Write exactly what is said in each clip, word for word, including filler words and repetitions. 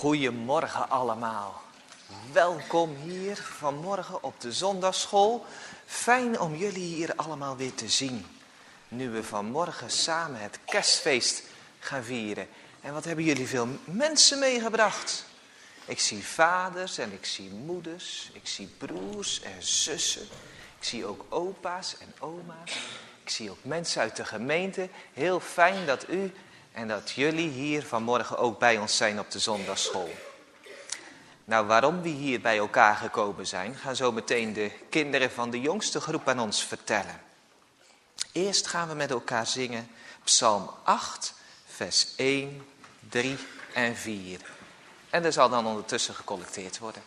Goedemorgen allemaal. Welkom hier vanmorgen op de zondagschool. Fijn om jullie hier allemaal weer te zien. Nu we vanmorgen samen het kerstfeest gaan vieren. En wat hebben jullie veel mensen meegebracht? Ik zie vaders en ik zie moeders. Ik zie broers en zussen. Ik zie ook opa's en oma's. Ik zie ook mensen uit de gemeente. Heel fijn dat u en dat jullie hier vanmorgen ook bij ons zijn op de zondagschool. Nou, waarom we hier bij elkaar gekomen zijn, gaan zo meteen de kinderen van de jongste groep aan ons vertellen. Eerst gaan we met elkaar zingen Psalm acht, vers één, drie en vier. En er zal dan ondertussen gecollecteerd worden.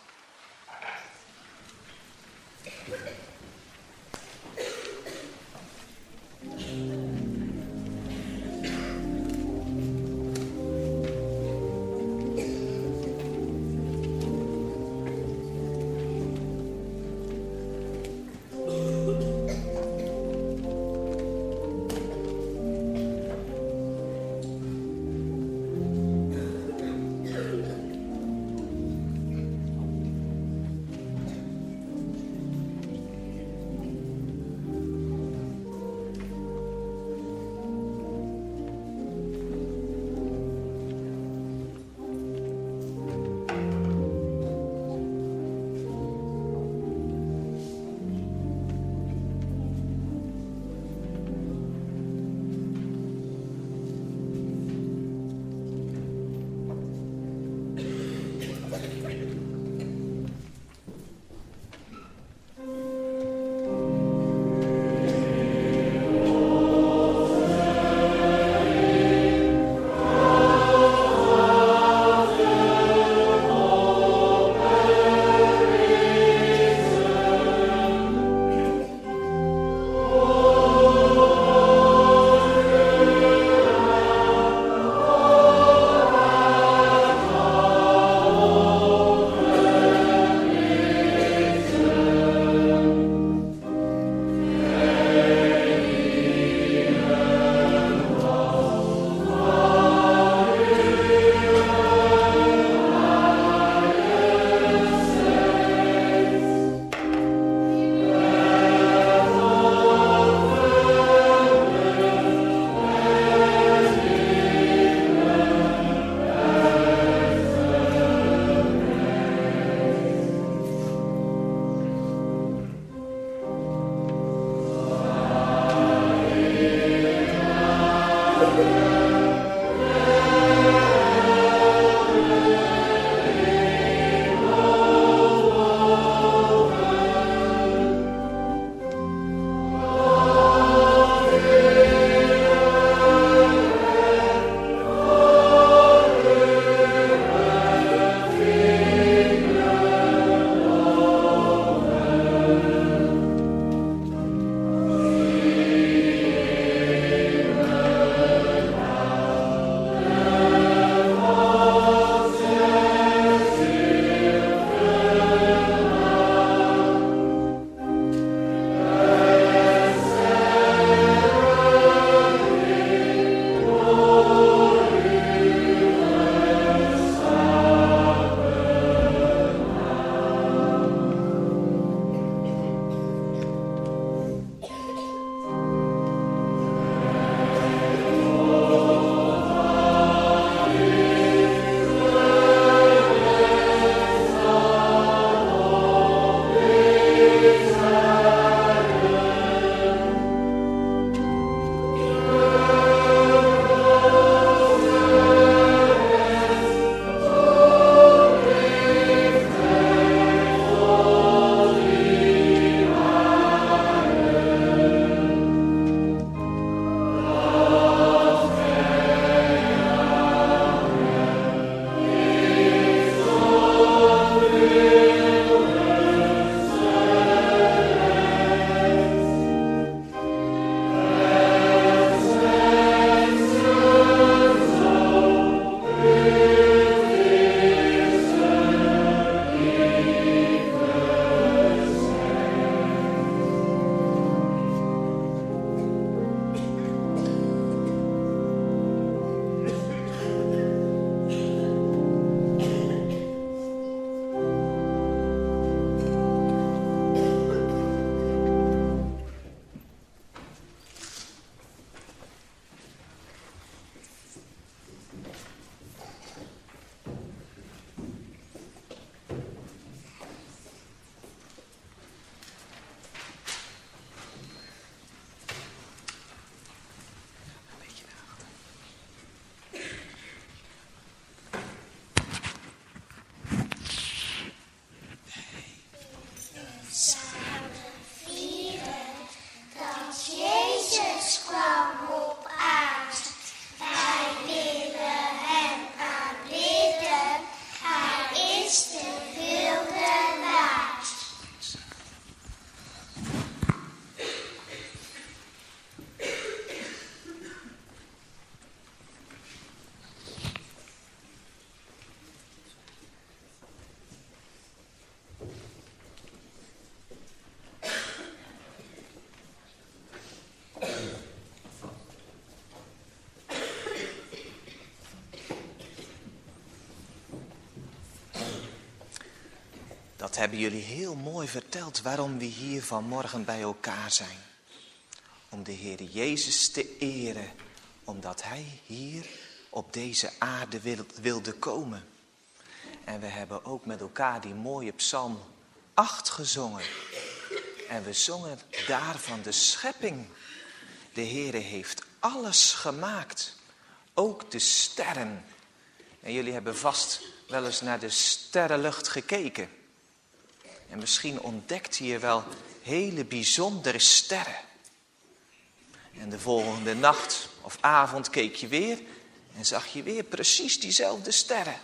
dat hebben jullie heel mooi verteld waarom we hier vanmorgen bij elkaar zijn. Om de Heer Jezus te eren, omdat Hij hier op deze aarde wilde komen. En we hebben ook met elkaar die mooie psalm acht gezongen. En we zongen daar van de schepping. De Heere heeft alles gemaakt, ook de sterren. En jullie hebben vast wel eens naar de sterrenlucht gekeken. En misschien ontdekte je wel hele bijzondere sterren. En de volgende nacht of avond keek je weer en zag je weer precies diezelfde sterren.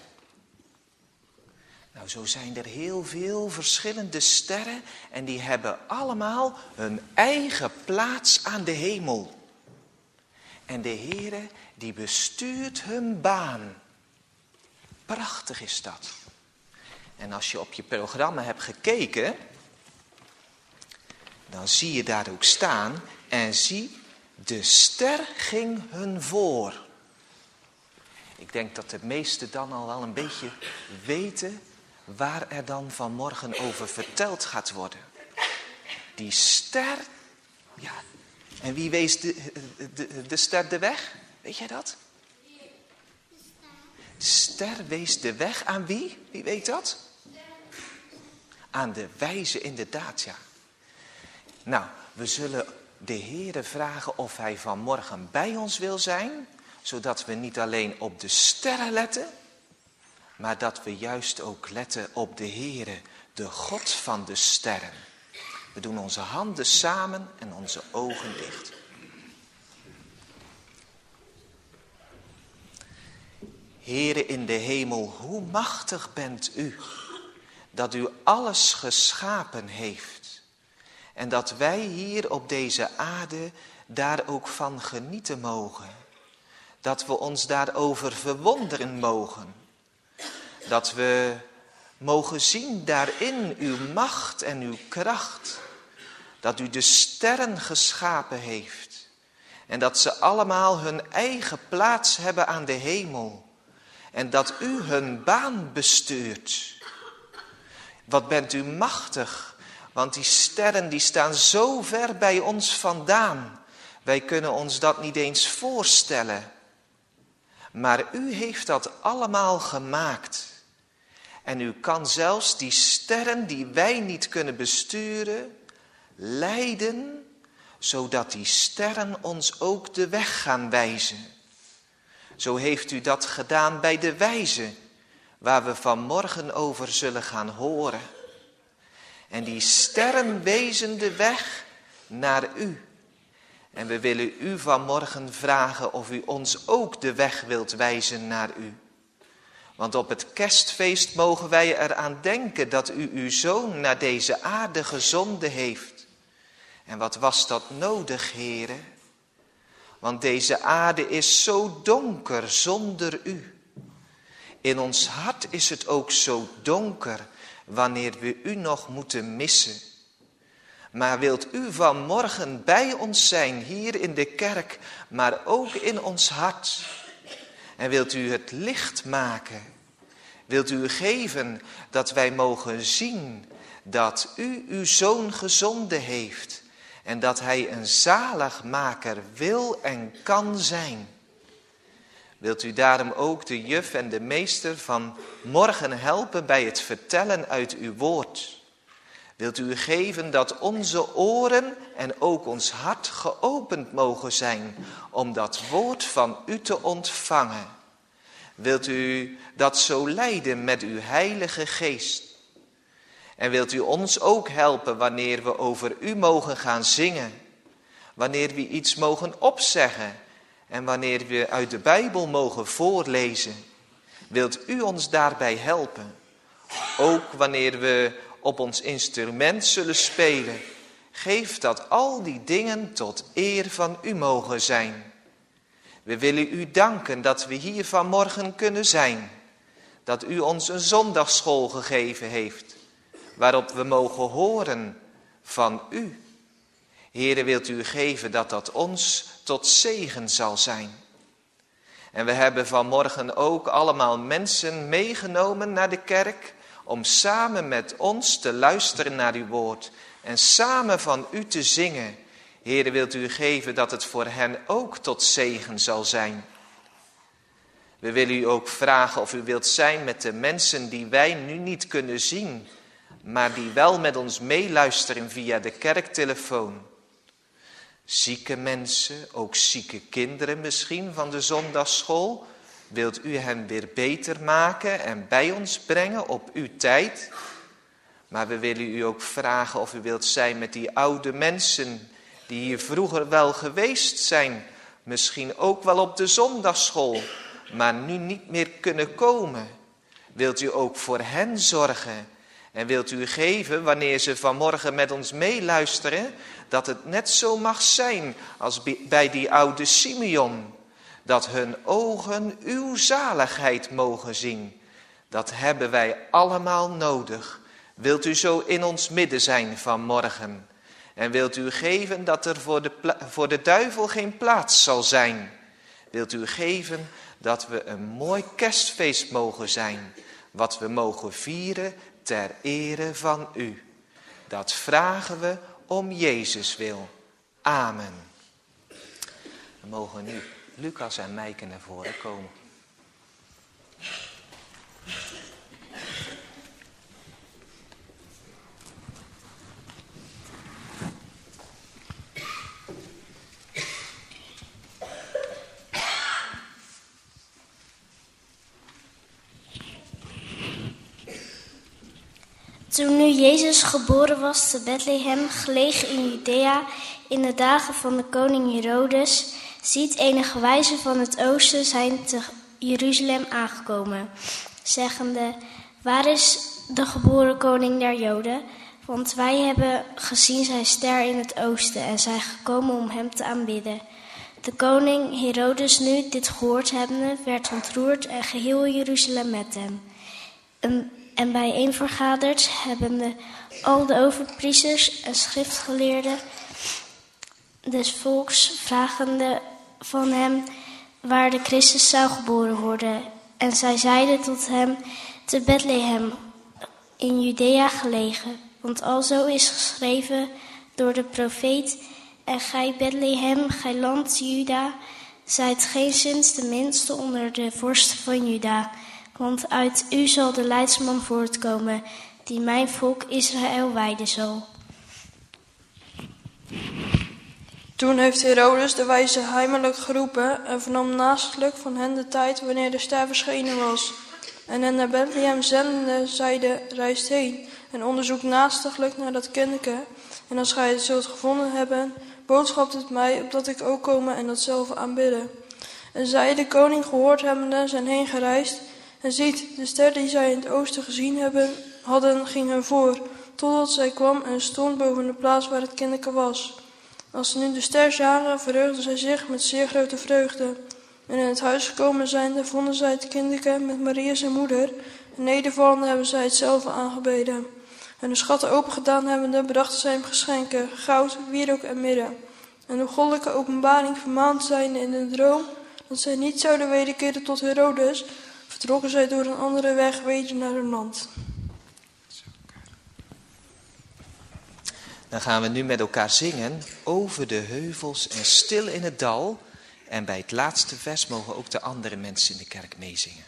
Nou, zo zijn er heel veel verschillende sterren en die hebben allemaal hun eigen plaats aan de hemel. En de Heere die bestuurt hun baan. Prachtig is dat. En als je op je programma hebt gekeken, dan zie je daar ook staan en zie, de ster ging hun voor. Ik denk dat de meesten dan al wel een beetje weten waar er dan vanmorgen over verteld gaat worden. Die ster, ja, en wie wees de, de, de ster de weg? Weet jij dat? De ster wees de weg aan wie? Wie weet dat? Aan de wijze, inderdaad, ja. Nou, we zullen de Heere vragen of Hij vanmorgen bij ons wil zijn, zodat we niet alleen op de sterren letten, maar dat we juist ook letten op de Heere, de God van de sterren. We doen onze handen samen en onze ogen dicht. Heere in de hemel, hoe machtig bent u, dat u alles geschapen heeft. En dat wij hier op deze aarde daar ook van genieten mogen. Dat we ons daarover verwonderen mogen. Dat we mogen zien daarin uw macht en uw kracht. Dat u de sterren geschapen heeft. En dat ze allemaal hun eigen plaats hebben aan de hemel. En dat u hun baan bestuurt. Wat bent u machtig. Want die sterren die staan zo ver bij ons vandaan. Wij kunnen ons dat niet eens voorstellen. Maar u heeft dat allemaal gemaakt. En u kan zelfs die sterren die wij niet kunnen besturen, leiden, zodat die sterren ons ook de weg gaan wijzen. Zo heeft u dat gedaan bij de wijze, waar we vanmorgen over zullen gaan horen. En die sterren wezen de weg naar u. En we willen u vanmorgen vragen of u ons ook de weg wilt wijzen naar u. Want op het kerstfeest mogen wij eraan denken dat u uw zoon naar deze aarde gezonden heeft. En wat was dat nodig, Heere? Want deze aarde is zo donker zonder u. In ons hart is het ook zo donker wanneer we u nog moeten missen. Maar wilt u vanmorgen bij ons zijn, hier in de kerk, maar ook in ons hart. En wilt u het licht maken. Wilt u geven dat wij mogen zien dat u uw zoon gezonden heeft. En dat hij een zaligmaker wil en kan zijn. Wilt u daarom ook de juf en de meester van morgen helpen bij het vertellen uit uw woord. Wilt u geven dat onze oren en ook ons hart geopend mogen zijn om dat woord van u te ontvangen. Wilt u dat zo leiden met uw heilige geest. En wilt u ons ook helpen wanneer we over u mogen gaan zingen. Wanneer we iets mogen opzeggen. En wanneer we uit de Bijbel mogen voorlezen. Wilt u ons daarbij helpen. Ook wanneer we op ons instrument zullen spelen. Geef dat al die dingen tot eer van u mogen zijn. We willen u danken dat we hier vanmorgen kunnen zijn. Dat u ons een zondagsschool gegeven heeft. Waarop we mogen horen van u. Heere, wilt u geven dat dat ons tot zegen zal zijn. En we hebben vanmorgen ook allemaal mensen meegenomen naar de kerk om samen met ons te luisteren naar uw woord en samen van u te zingen. Heere, wilt u geven dat het voor hen ook tot zegen zal zijn. We willen u ook vragen of u wilt zijn met de mensen die wij nu niet kunnen zien, maar die wel met ons meeluisteren via de kerktelefoon. Zieke mensen, ook zieke kinderen misschien van de zondagsschool. Wilt u hen weer beter maken en bij ons brengen op uw tijd? Maar we willen u ook vragen of u wilt zijn met die oude mensen die hier vroeger wel geweest zijn. Misschien ook wel op de zondagsschool, maar nu niet meer kunnen komen. Wilt u ook voor hen zorgen? En wilt u geven, wanneer ze vanmorgen met ons meeluisteren, dat het net zo mag zijn als bij die oude Simeon. Dat hun ogen uw zaligheid mogen zien. Dat hebben wij allemaal nodig. Wilt u zo in ons midden zijn vanmorgen? En wilt u geven dat er voor de, pla- voor de duivel geen plaats zal zijn? Wilt u geven dat we een mooi kerstfeest mogen zijn, wat we mogen vieren ter ere van u? Dat vragen we om Jezus wil. Amen. We mogen nu Lucas en Mijke naar voren komen. Toen nu Jezus geboren was te Bethlehem, gelegen in Judea, in de dagen van de koning Herodes, ziet enige wijzen van het oosten zijn te Jeruzalem aangekomen, zeggende: waar is de geboren koning der Joden? Want wij hebben gezien zijn ster in het oosten en zijn gekomen om hem te aanbidden. De koning Herodes nu dit gehoord hebbende, werd ontroerd en geheel Jeruzalem met hem. En En bijeenvergaderd hebbende al de overpriesters en schriftgeleerden des volks, vragende van hem waar de Christus zou geboren worden. En zij zeiden tot hem: te Bethlehem, in Judea gelegen. Want alzo is geschreven door de profeet: en gij Bethlehem, gij land Juda, zijt geenszins de minste onder de vorsten van Juda. Want uit u zal de leidsman voortkomen, die mijn volk Israël wijden zal. Toen heeft Herodes de wijzen heimelijk geroepen en vernam naastelijk van hen de tijd wanneer de ster verschenen was. En hen naar Bethlehem zendende zeide: reist heen en onderzoek naastiglijk naar dat kindeke. En als gij het zult gevonden hebben, boodschapt het mij, opdat ik ook komen en datzelfde aanbidden. En zij, de koning gehoord hebbende, zijn heen gereisd. En ziet, de ster die zij in het oosten gezien hebben, hadden, ging hen voor, totdat zij kwam en stond boven de plaats waar het kindeke was. Als ze nu de ster zagen, verheugden zij zich met zeer grote vreugde. En in het huis gekomen zijnde, vonden zij het kindeke met Maria zijn moeder, en nedervallende hebben zij hetzelfde aangebeden. En de schatten opengedaan hebbende, brachten zij hem geschenken, goud, wierook en mirre. En de goddelijke openbaring vermaand zijnde in een droom, dat zij niet zouden wederkeren tot Herodes, vertrokken zij door een andere weg weder naar hun land. Dan gaan we nu met elkaar zingen over de heuvels en stil in het dal. En bij het laatste vers mogen ook de andere mensen in de kerk meezingen.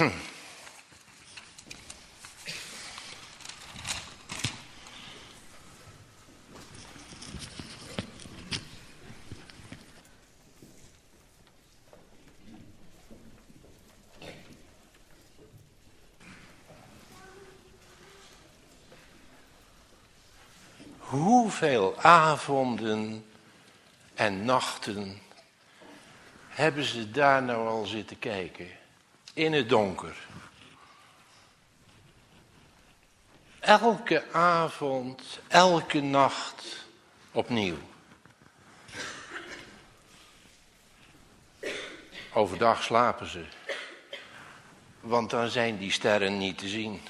Hoeveel avonden en nachten hebben ze daar nou al zitten kijken? In het donker. Elke avond, elke nacht opnieuw. Overdag slapen ze. Want dan zijn die sterren niet te zien.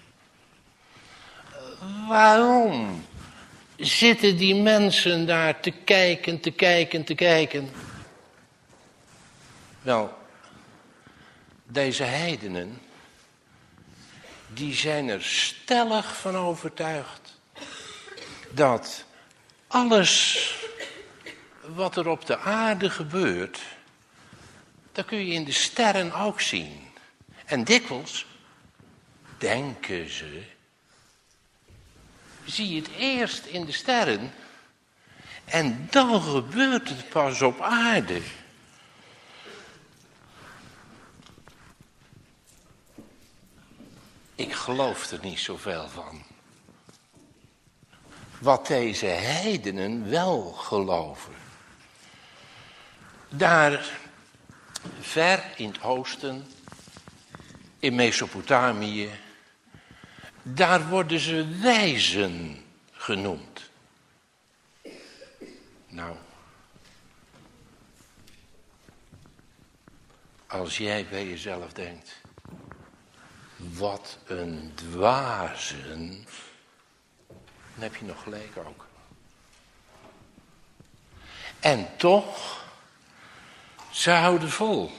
Waarom zitten die mensen daar te kijken, te kijken, te kijken? Wel, deze heidenen, die zijn er stellig van overtuigd dat alles wat er op de aarde gebeurt, dat kun je in de sterren ook zien. En dikwijls denken ze, zie je het eerst in de sterren en dan gebeurt het pas op aarde. Ik geloof er niet zoveel van. Wat deze heidenen wel geloven. Daar ver in het oosten, in Mesopotamië, daar worden ze wijzen genoemd. Nou, als jij bij jezelf denkt, wat een dwazen, dan heb je nog gelijk ook. En toch, ze houden vol.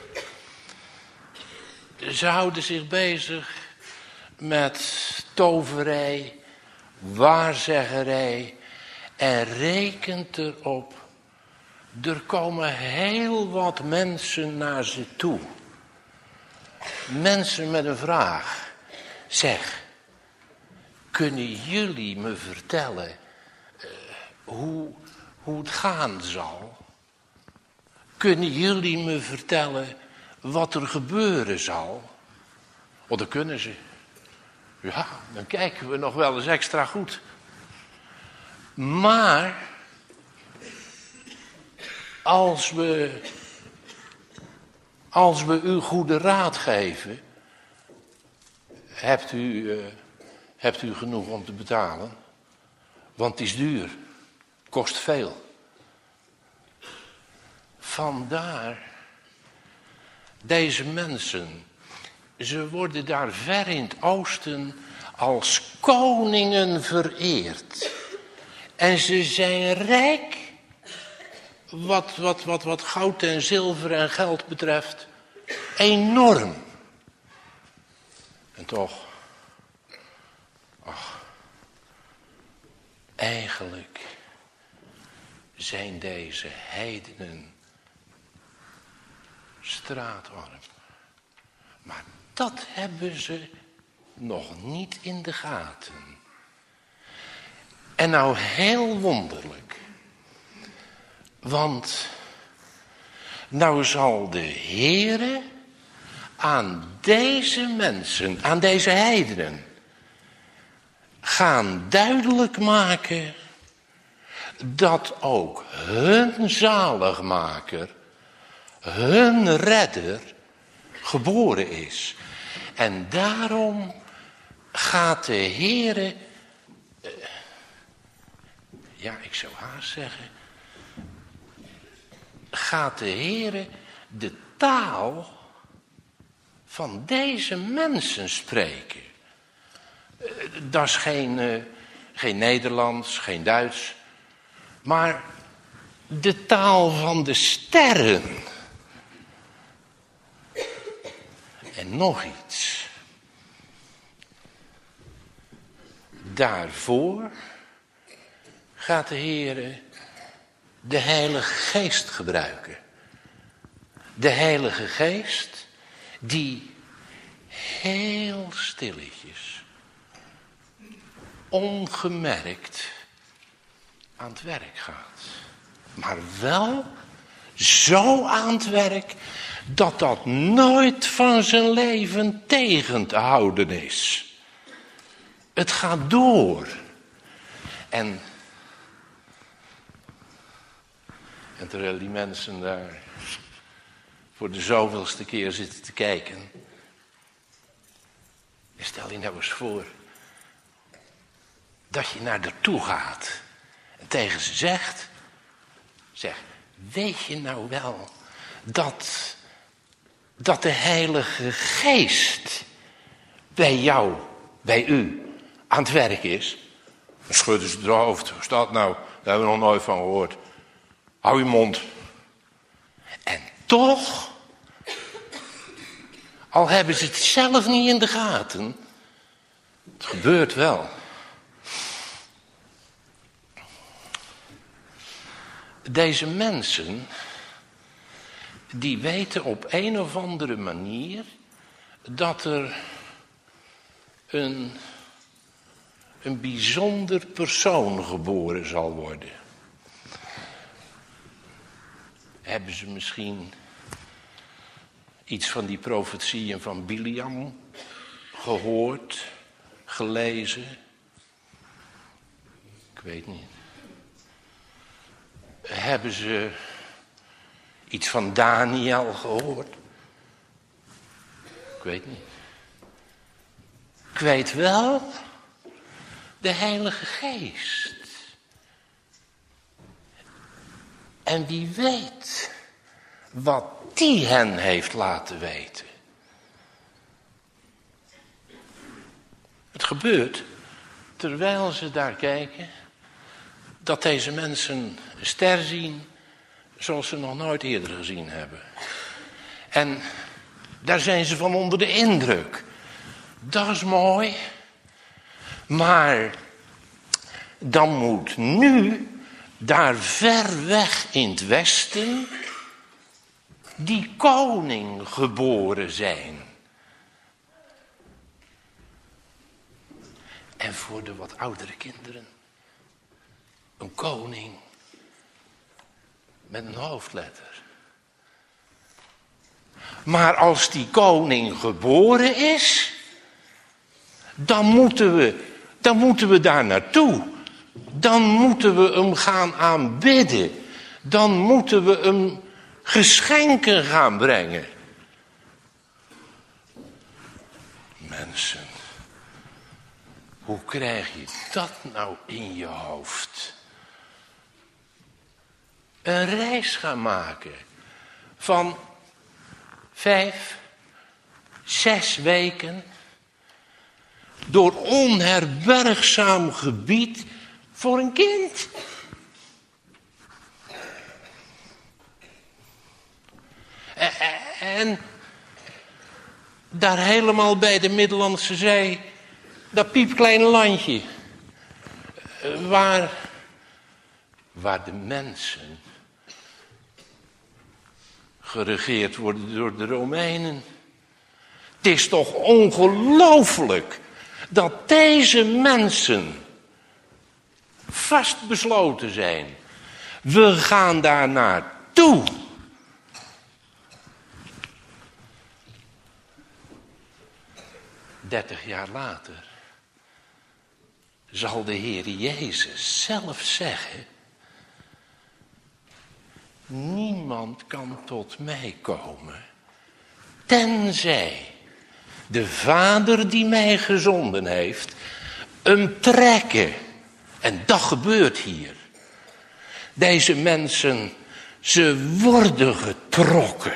Ze houden zich bezig met toverij, waarzeggerij en rekent erop. Er komen heel wat mensen naar ze toe. Mensen met een vraag. Zeg, kunnen jullie me vertellen uh, hoe, hoe het gaan zal? Kunnen jullie me vertellen wat er gebeuren zal? Oh, dat kunnen ze. Ja, dan kijken we nog wel eens extra goed. Maar als we, als we u goede raad geven, hebt u, uh, hebt u genoeg om te betalen? Want het is duur, kost veel. Vandaar, deze mensen, ze worden daar ver in het oosten als koningen vereerd. En ze zijn rijk, wat, wat, wat, wat goud en zilver en geld betreft, enorm. En toch, ach, eigenlijk zijn deze heidenen straatarm. Maar dat hebben ze nog niet in de gaten. En nou heel wonderlijk. Want nou zal de Heere aan deze mensen, aan deze heidenen, gaan duidelijk maken dat ook hun zaligmaker, hun redder, geboren is. En daarom gaat de Heere, uh, ja, ik zou haast zeggen, gaat de Heere de taal van deze mensen spreken. Uh, dat is geen, uh, geen Nederlands, geen Duits, maar de taal van de sterren. En nog iets. Daarvoor gaat de Heere de Heilige Geest gebruiken. De Heilige Geest die heel stilletjes, ongemerkt aan het werk gaat. Maar wel zo aan het werk dat dat nooit van zijn leven tegen te houden is. Het gaat door. En, en terwijl die mensen daar voor de zoveelste keer zitten te kijken, stel je nou eens voor dat je naar haar toe gaat en tegen ze zegt, zeg, weet je nou wel dat, dat de Heilige Geest bij jou, bij u, aan het werk is? Dan schudden ze het hoofd. Hoe staat nou? Daar hebben we nog nooit van gehoord. Hou je mond. En toch, al hebben ze het zelf niet in de gaten, het gebeurt wel. Deze mensen, die weten op een of andere manier dat er een, een bijzonder persoon geboren zal worden. Hebben ze misschien iets van die profetieën van Biliam gehoord, gelezen? Ik weet niet. Hebben ze iets van Daniel gehoord? Ik weet niet. Ik weet wel, de Heilige Geest. En wie weet wat die hen heeft laten weten. Het gebeurt, terwijl ze daar kijken, dat deze mensen een ster zien zoals ze nog nooit eerder gezien hebben. En daar zijn ze van onder de indruk. Dat is mooi. Maar dan moet nu, daar ver weg in het westen, die koning geboren zijn. En voor de wat oudere kinderen, een koning met een hoofdletter. Maar als die koning geboren is, dan moeten we, dan moeten we daar naartoe. Dan moeten we hem gaan aanbidden. Dan moeten we hem geschenken gaan brengen. Mensen, hoe krijg je dat nou in je hoofd? Een reis gaan maken van vijf, zes weken door onherbergzaam gebied voor een kind. En daar helemaal bij de Middellandse Zee, dat piepkleine landje, waar, waar de mensen geregeerd worden door de Romeinen. Het is toch ongelooflijk dat deze mensen vastbesloten zijn. We gaan daar naartoe. Dertig jaar later zal de Heer Jezus zelf zeggen: niemand kan tot mij komen, tenzij de Vader die mij gezonden heeft, hem trekken. En dat gebeurt hier. Deze mensen, ze worden getrokken.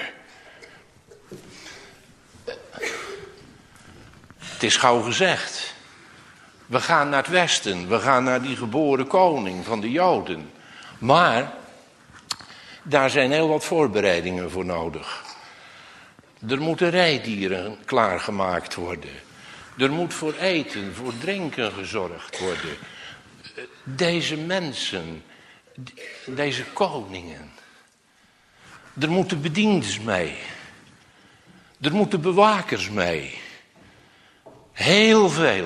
Het is gauw gezegd. We gaan naar het westen. We gaan naar die geboren koning van de Joden. Maar daar zijn heel wat voorbereidingen voor nodig. Er moeten rijdieren klaargemaakt worden. Er moet voor eten, voor drinken gezorgd worden. Deze mensen, deze koningen. Er moeten bedienders mee. Er moeten bewakers mee. Heel veel.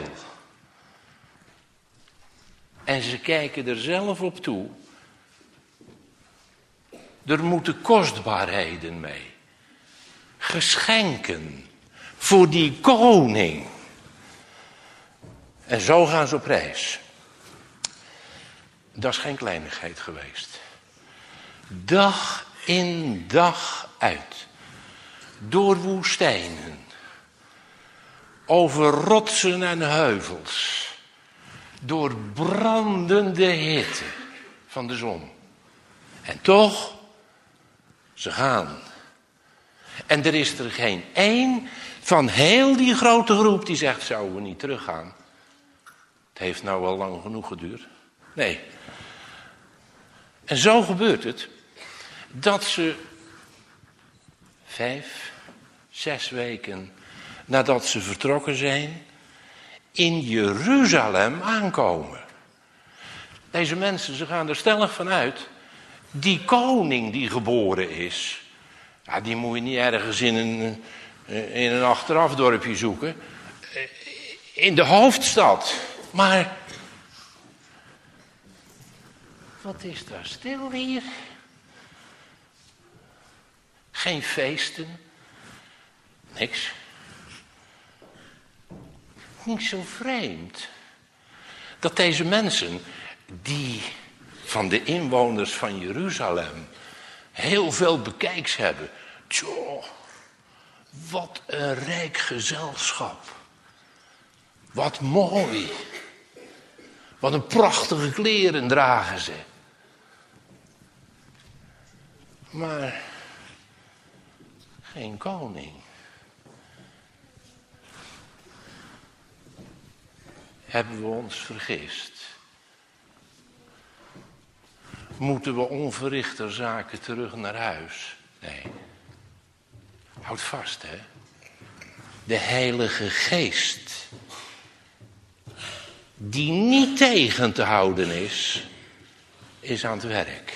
En ze kijken er zelf op toe. Er moeten kostbaarheden mee. Geschenken voor die koning. En zo gaan ze op reis. Dat is geen kleinigheid geweest. Dag in dag uit. Door woestijnen. Over rotsen en heuvels. Door brandende hitte van de zon. En toch, ze gaan. En er is er geen één van heel die grote groep die zegt, zouden we niet teruggaan? Het heeft nou wel lang genoeg geduurd. Nee. En zo gebeurt het dat ze vijf, zes weken nadat ze vertrokken zijn, in Jeruzalem aankomen. Deze mensen, ze gaan er stellig van uit, die koning die geboren is, ja, die moet je niet ergens in een, in een achterafdorpje zoeken. In de hoofdstad. Maar wat is daar stil hier? Geen feesten. Niks. Niet zo vreemd dat deze mensen, die van de inwoners van Jeruzalem heel veel bekijks hebben. Tjoh, wat een rijk gezelschap. Wat mooi. Wat een prachtige kleren dragen ze. Maar geen koning. Hebben we ons vergist? Moeten we onverrichter zaken terug naar huis? Nee. Houd vast, hè. De Heilige Geest, die niet tegen te houden is, is aan het werk.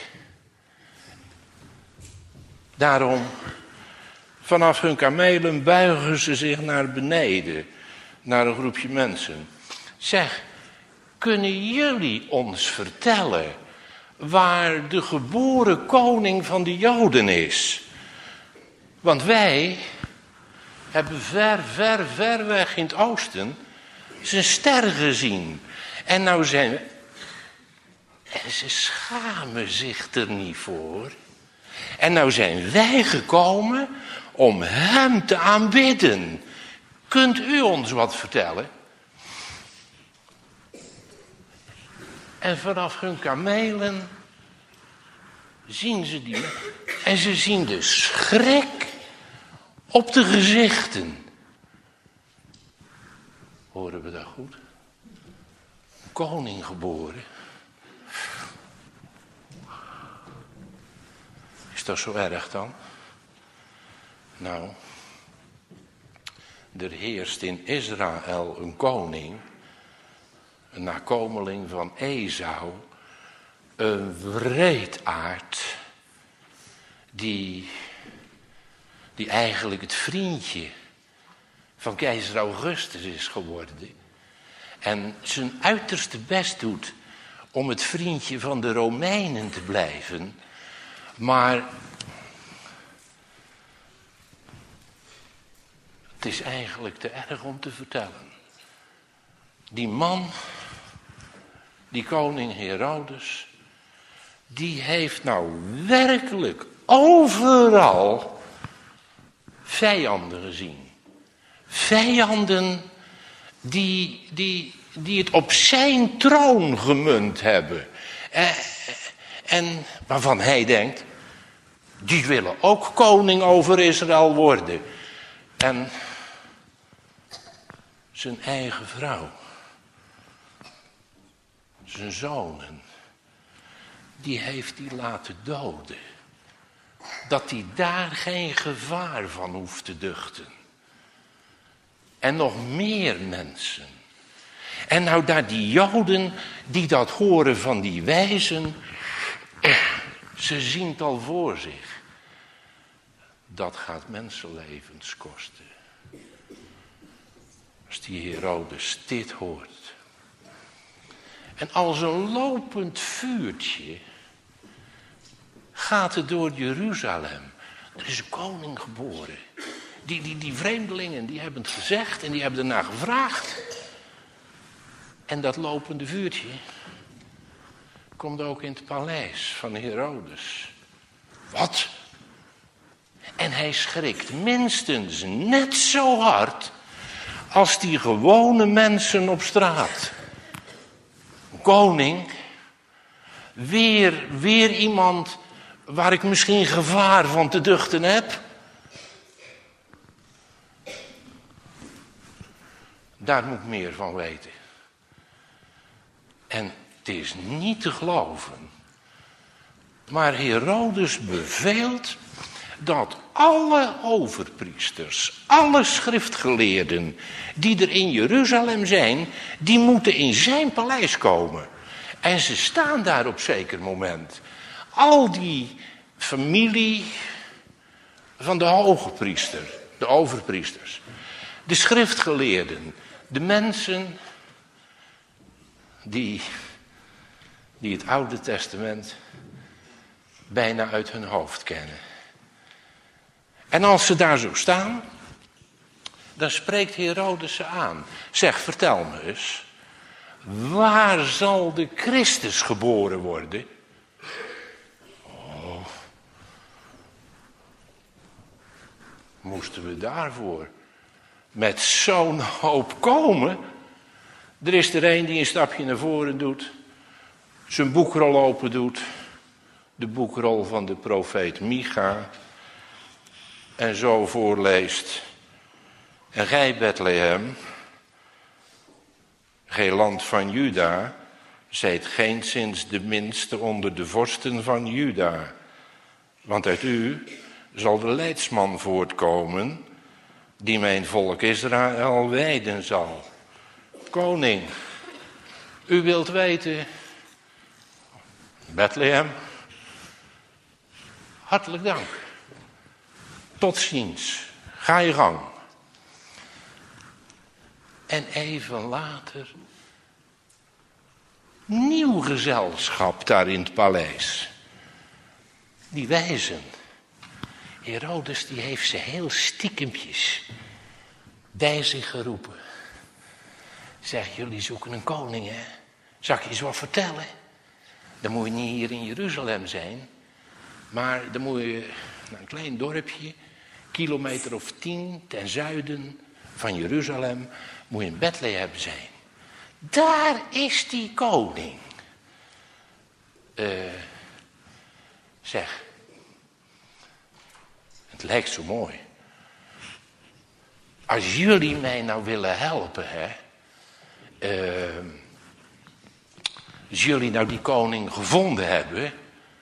Daarom, vanaf hun kamelen buigen ze zich naar beneden, naar een groepje mensen. Zeg, kunnen jullie ons vertellen waar de geboren koning van de Joden is? Want wij hebben ver, ver, ver weg in het oosten zijn ster gezien. En nou zijn we... En ze schamen zich er niet voor. En nou zijn wij gekomen om hem te aanbidden. Kunt u ons wat vertellen? En vanaf hun kamelen zien ze die. En ze zien de schrik op de gezichten. Horen we dat goed? Koning geboren. Is dat zo erg dan? Nou, er heerst in Israël een koning, een nakomeling van Esau, een wreedaard, die, die eigenlijk het vriendje van keizer Augustus is geworden. En zijn uiterste best doet om het vriendje van de Romeinen te blijven. Maar het is eigenlijk te erg om te vertellen. Die man, die koning Herodes, die heeft nou werkelijk overal vijanden gezien. Vijanden die, die, die het op zijn troon gemunt hebben. Eh, en waarvan hij denkt, die willen ook koning over Israël worden. En zijn eigen vrouw, zijn zonen, die heeft hij laten doden. Dat hij daar geen gevaar van hoeft te duchten. En nog meer mensen. En nou daar die Joden die dat horen van die wijzen, ze zien het al voor zich. Dat gaat mensenlevens kosten. Als die Herodes dit hoort. En als een lopend vuurtje gaat het door Jeruzalem. Er is een koning geboren. Die, die, die vreemdelingen die hebben het gezegd en die hebben ernaar gevraagd. En dat lopende vuurtje komt ook in het paleis van Herodes. Wat? En hij schrikt minstens net zo hard als die gewone mensen op straat. Koning, weer, weer iemand waar ik misschien gevaar van te duchten heb. Daar moet ik meer van weten. En het is niet te geloven. Maar Herodes beveelt dat alle overpriesters, alle schriftgeleerden die er in Jeruzalem zijn, die moeten in zijn paleis komen. En ze staan daar op zeker moment. Al die familie van de hoge priester, de overpriesters, de schriftgeleerden, de mensen die, die het Oude Testament bijna uit hun hoofd kennen. En als ze daar zo staan, dan spreekt Herodes ze aan. Zeg, vertel me eens, waar zal de Christus geboren worden? Oh, moesten we daarvoor met zo'n hoop komen? Er is er een die een stapje naar voren doet, zijn boekrol open doet, de boekrol van de profeet Micha, en zo voorleest: en gij, Bethlehem, gij land van Juda, zijt geenszins de minste onder de vorsten van Juda. Want uit u zal de leidsman voortkomen, die mijn volk Israël wijden zal. Koning, u wilt weten, Bethlehem, hartelijk dank. Tot ziens, ga je gang. En even later, nieuw gezelschap daar in het paleis. Die wijzen. Herodes die heeft ze heel stiekempjes bij zich geroepen. Zeg, jullie zoeken een koning, hè? Zal ik je eens wat vertellen? Dan moet je niet hier in Jeruzalem zijn, maar dan moet je naar een klein dorpje, kilometer of tien ten zuiden van Jeruzalem, moet je in Bethlehem zijn. Daar is die koning. Uh, zeg, het lijkt zo mooi. Als jullie mij nou willen helpen, hè. Uh, als jullie nou die koning gevonden hebben,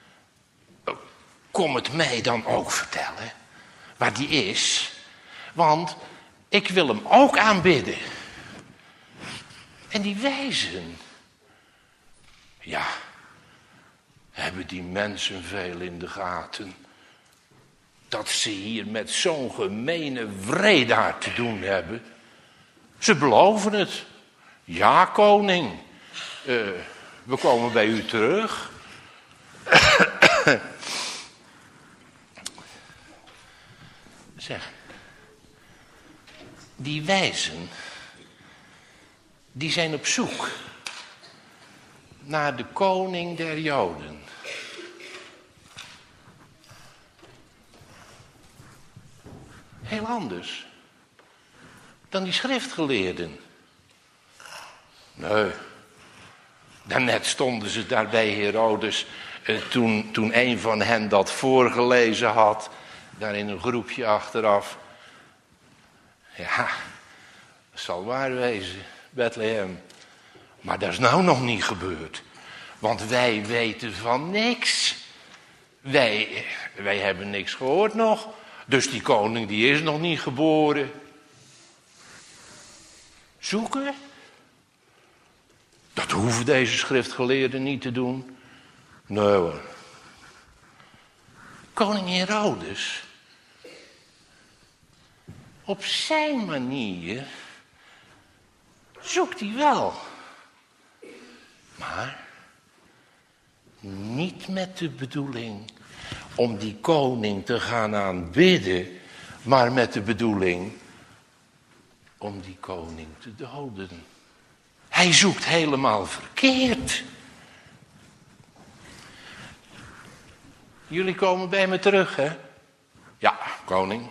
kom het mij dan ook vertellen waar die is. Want ik wil hem ook aanbidden. En die wijzen, ja, hebben die mensen veel in de gaten dat ze hier met zo'n gemene wreedaard te doen hebben. Ze beloven het. Ja, koning, uh, we komen bij u terug. Zeg, die wijzen, die zijn op zoek naar de koning der Joden. Heel anders dan die schriftgeleerden. Nee, daarnet stonden ze daar bij Herodes, eh, toen, toen een van hen dat voorgelezen had, daar in een groepje achteraf. Ja, dat zal waar wezen, Bethlehem. Maar dat is nou nog niet gebeurd. Want wij weten van niks. Wij, wij hebben niks gehoord nog. Dus die koning die is nog niet geboren. Zoeken? Dat hoeven deze schriftgeleerden niet te doen. Nee hoor. Koning Herodes, op zijn manier, zoekt hij wel. Maar niet met de bedoeling om die koning te gaan aanbidden, maar met de bedoeling om die koning te doden. Hij zoekt helemaal verkeerd. Jullie komen bij me terug, hè? Ja, koning.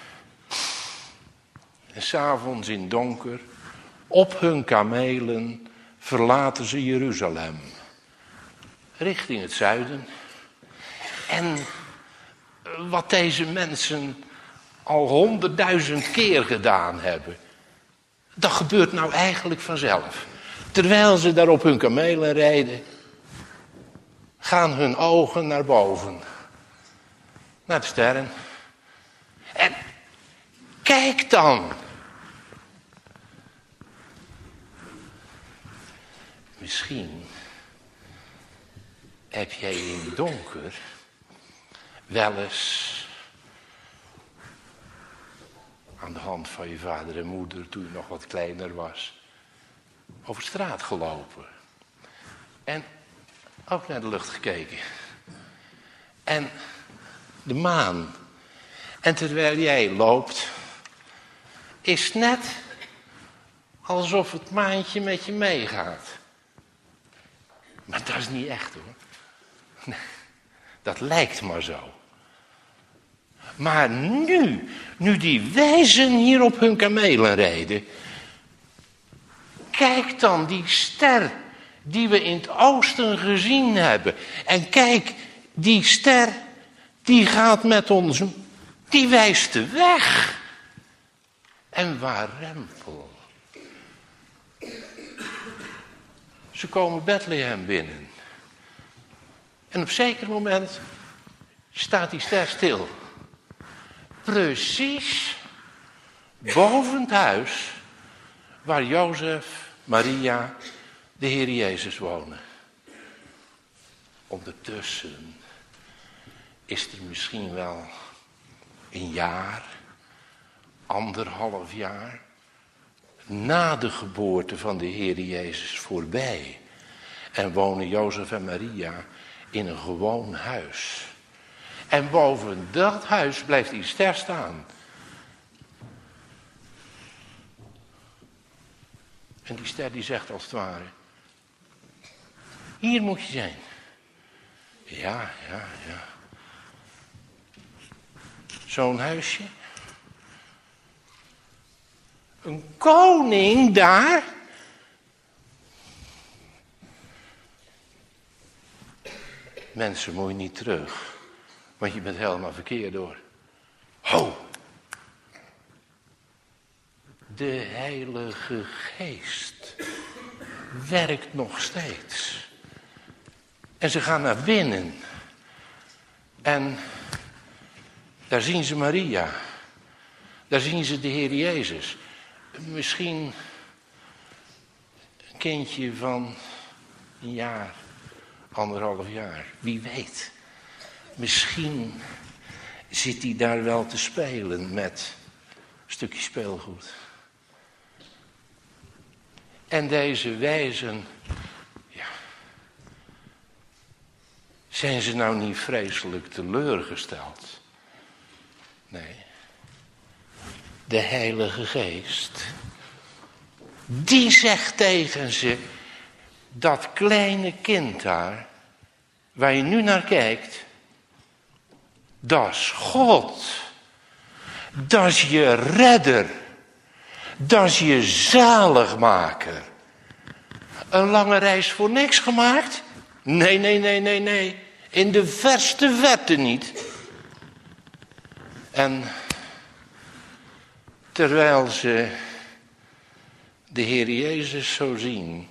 En 's avonds in donker, op hun kamelen, verlaten ze Jeruzalem. Richting het zuiden. En wat deze mensen al honderdduizend keer gedaan hebben, dat gebeurt nou eigenlijk vanzelf. Terwijl ze daar op hun kamelen rijden, gaan hun ogen naar boven. Naar de sterren. En kijk dan. Misschien heb jij in het donker wel eens aan de hand van je vader en moeder, toen je nog wat kleiner was, over straat gelopen. En ook naar de lucht gekeken. En de maan. En terwijl jij loopt, is net alsof het maantje met je meegaat. Maar dat is niet echt, hoor. Nee, dat lijkt maar zo. Maar nu, nu die wijzen hier op hun kamelen rijden, kijk dan die ster die we in het oosten gezien hebben. En kijk, die ster, die gaat met ons, die wijst de weg. En waar rempel. Ze komen Bethlehem binnen. En op zeker moment staat die ster stil. Precies boven het huis waar Jozef, Maria, de Heer Jezus wonen. Ondertussen is er misschien wel een jaar, anderhalf jaar na de geboorte van de Heer Jezus voorbij. En wonen Jozef en Maria in een gewoon huis. En boven dat huis blijft die ster staan. En die ster die zegt als het ware: hier moet je zijn. Ja, ja, ja. Zo'n huisje. Een koning daar. Mensen, moet je niet terug. Want je bent helemaal verkeerd door. Ho! De Heilige Geest werkt nog steeds. En ze gaan naar binnen. En daar zien ze Maria. Daar zien ze de Heer Jezus. Misschien een kindje van een jaar, anderhalf jaar. Wie weet. Misschien zit hij daar wel te spelen met een stukje speelgoed. En deze wijzen, ja, zijn ze nou niet vreselijk teleurgesteld? Nee. De Heilige Geest, die zegt tegen ze: dat kleine kind daar, waar je nu naar kijkt, dat is God. Dat is je redder. Dat is je zaligmaker. Een lange reis voor niks gemaakt? Nee, nee, nee, nee, nee. In de verste verte niet. En terwijl ze de Heer Jezus zo zien,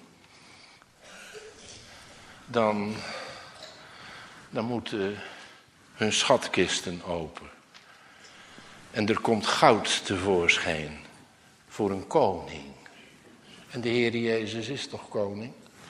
dan, dan moeten hun schatkisten open. En er komt goud tevoorschijn voor een koning. En de Heer Jezus is toch koning?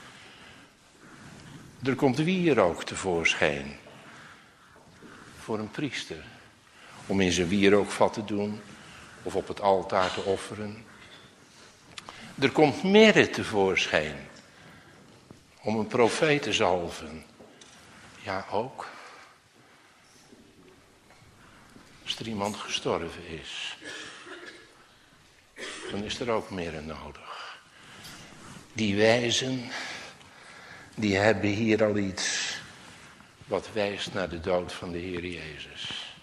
Er komt wierook tevoorschijn voor een priester. Om in zijn wierookvat te doen of op het altaar te offeren. Er komt mirre tevoorschijn om een profeet te zalven. Ja, ook. Als er iemand gestorven is, dan is er ook mirre nodig. Die wijzen, die hebben hier al iets wat wijst naar de dood van de Heer Jezus.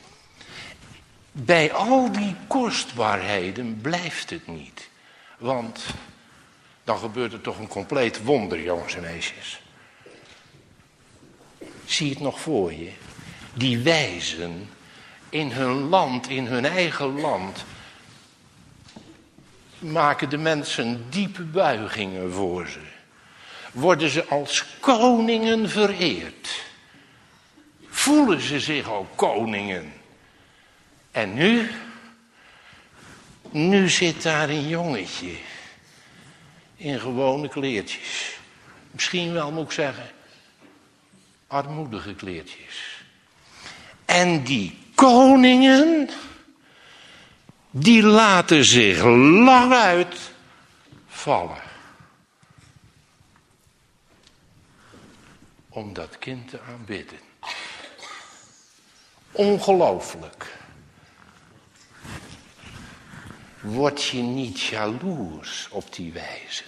Bij al die kostbaarheden blijft het niet. Want dan gebeurt er toch een compleet wonder, jongens en meisjes. Zie het nog voor je. Die wijzen in hun land, in hun eigen land, maken de mensen diepe buigingen voor ze. Worden ze als koningen vereerd. Voelen ze zich ook koningen. En nu, nu zit daar een jongetje in gewone kleertjes. Misschien wel, moet ik zeggen, armoedige kleertjes. En die koningen, die laten zich lang uit vallen. Om dat kind te aanbidden. Ongelooflijk. Word je niet jaloers op die wijzen?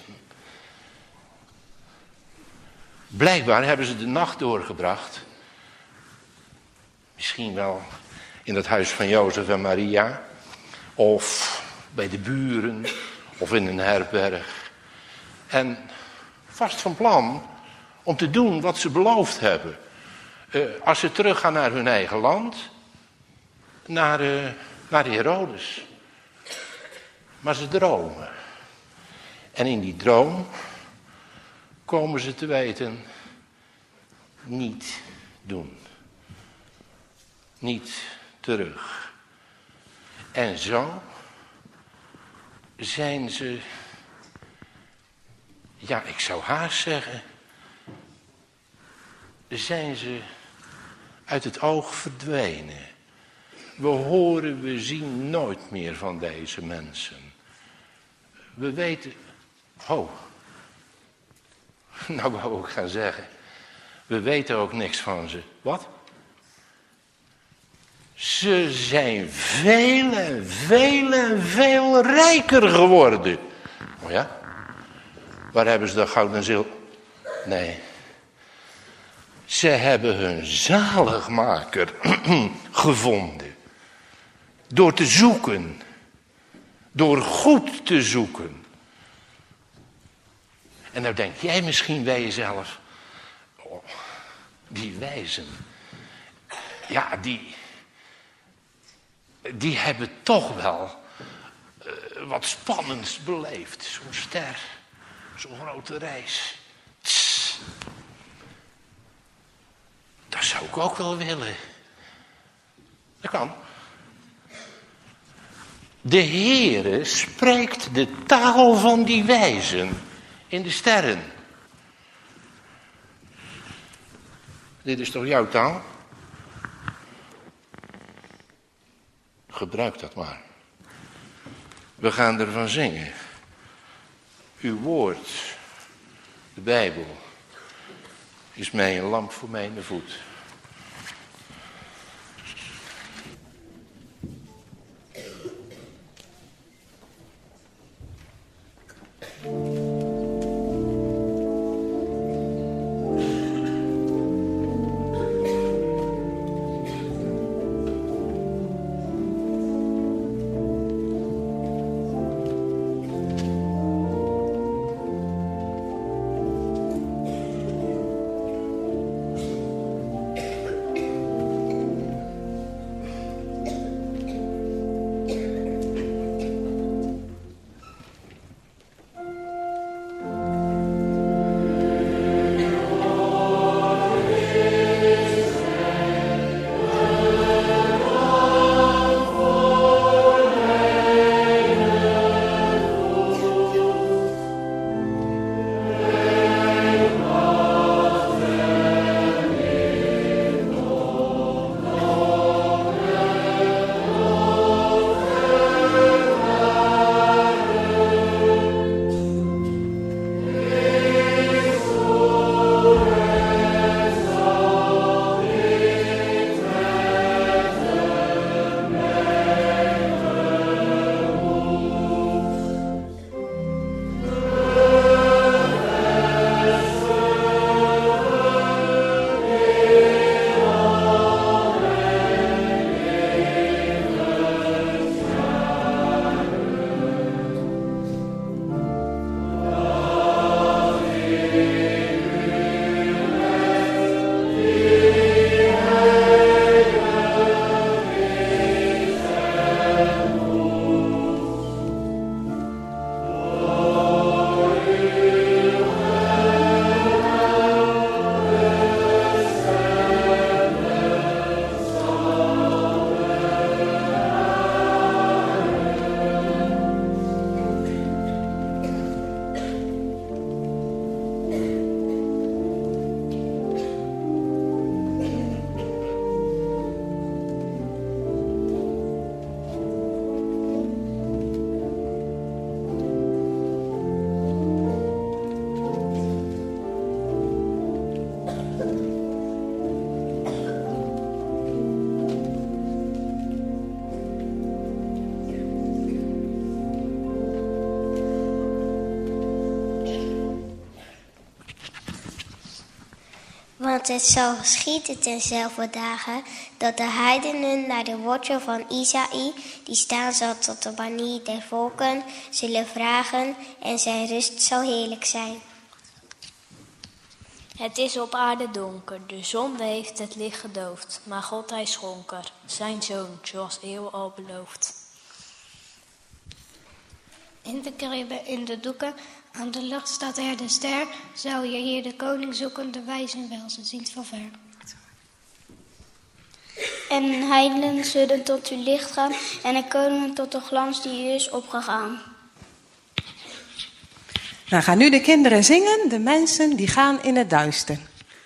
Blijkbaar hebben ze de nacht doorgebracht. Misschien wel in het huis van Jozef en Maria. Of bij de buren. Of in een herberg. En vast van plan om te doen wat ze beloofd hebben. Uh, als ze teruggaan naar hun eigen land. Naar, uh, naar Herodes. Maar ze dromen. En in die droom komen ze te weten, niet doen. Niet terug. En zo zijn ze, ja, ik zou haast zeggen, zijn ze uit het oog verdwenen. We horen, we zien nooit meer van deze mensen. We weten, oh, nou wou ik gaan zeggen, we weten ook niks van ze. Wat? Ze zijn veel en veel en veel rijker geworden. Oh ja? Waar hebben ze dat goud en zilver? Nee. Ze hebben hun zaligmaker gevonden. Door te zoeken. Door goed te zoeken. En nou denk jij misschien bij jezelf. Oh, die wijzen. Ja, die. Die hebben toch wel uh, wat spannends beleefd. Zo'n ster. Zo'n grote reis. Tss. Dat zou ik ook wel willen. Dat kan. De Heere spreekt de taal van die wijzen in de sterren. Dit is toch jouw taal? Gebruik dat maar. We gaan ervan zingen. Uw woord, de Bijbel, is mij een lamp voor mijn voet. Want het zal geschieden tenzelfde dagen dat de heidenen naar de wortel van Isaïe, die staan zal tot de banier der volken, zullen vragen en zijn rust zal heerlijk zijn. Het is op aarde donker, de zonde heeft het licht gedoofd, maar God hij schonk er, zijn zoon, zoals eeuwen al beloofd. In de kribben, in de doeken, aan de lucht staat er de ster. Zou je hier de koning zoeken, de wijzen wel, ze ziet van ver. En heidenen zullen tot uw licht gaan en de koningen tot de glans die u is opgegaan. Nou gaan nu de kinderen zingen, de mensen die gaan in het duister.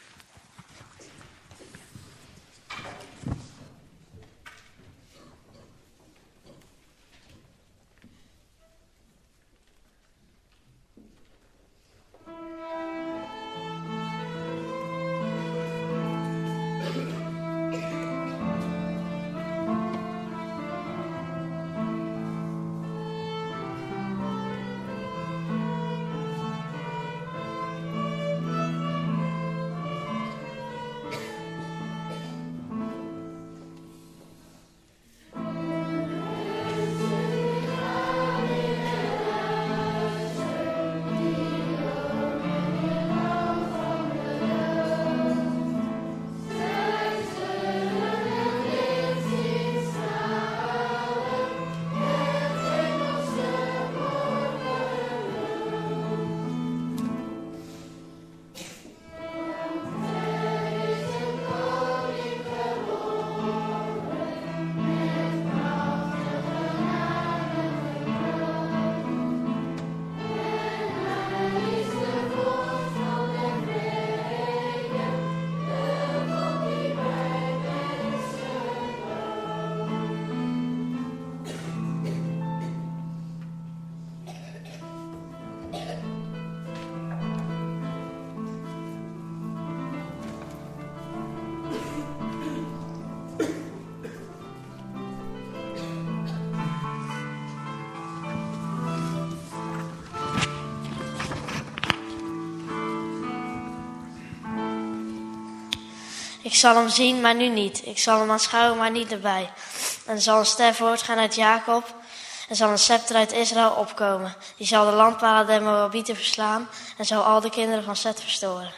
Ik zal hem zien, maar nu niet. Ik zal hem aanschouwen, maar niet erbij. En er zal een ster voortgaan uit Jacob. En zal een scepter uit Israël opkomen. Die zal de landpalen der Moabieten verslaan. En zal al de kinderen van Seth verstoren.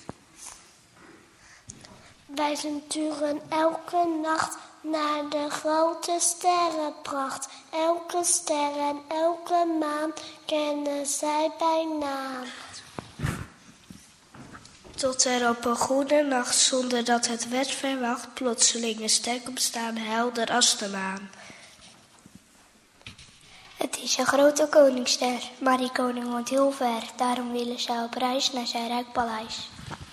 Wij turen elke nacht naar de grote sterrenpracht. Elke ster en elke maan kennen zij bij naam. Tot er op een goede nacht, zonder dat het werd verwacht, plotseling een ster komt staan, helder als de maan. Het is een grote koningsster, maar die koning woont heel ver. Daarom willen zij op reis naar zijn rijk paleis.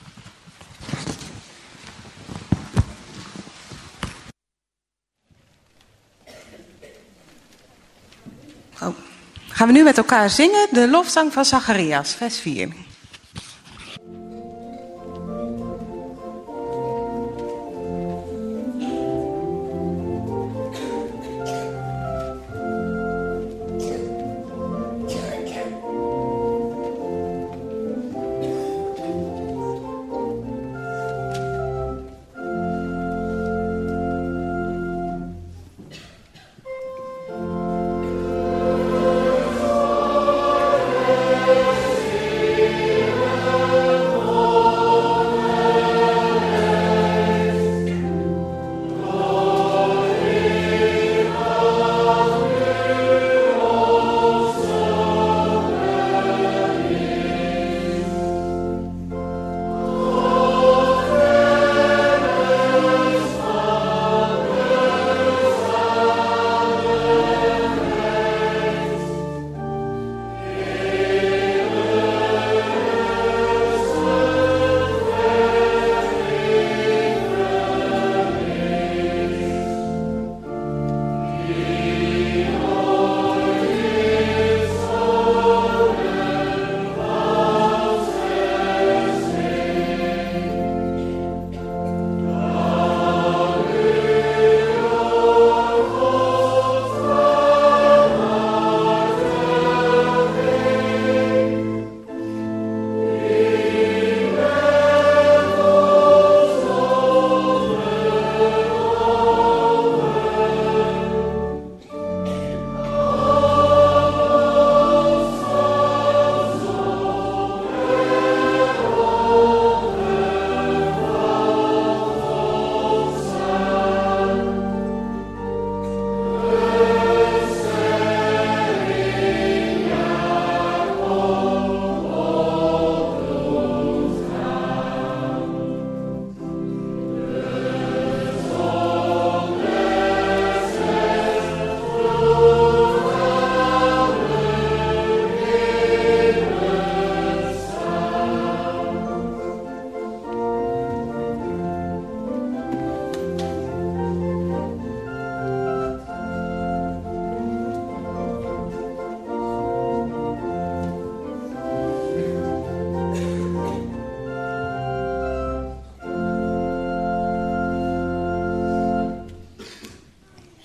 Oh. Gaan we nu met elkaar zingen de lofzang van Zacharias, vers vier. Thank you.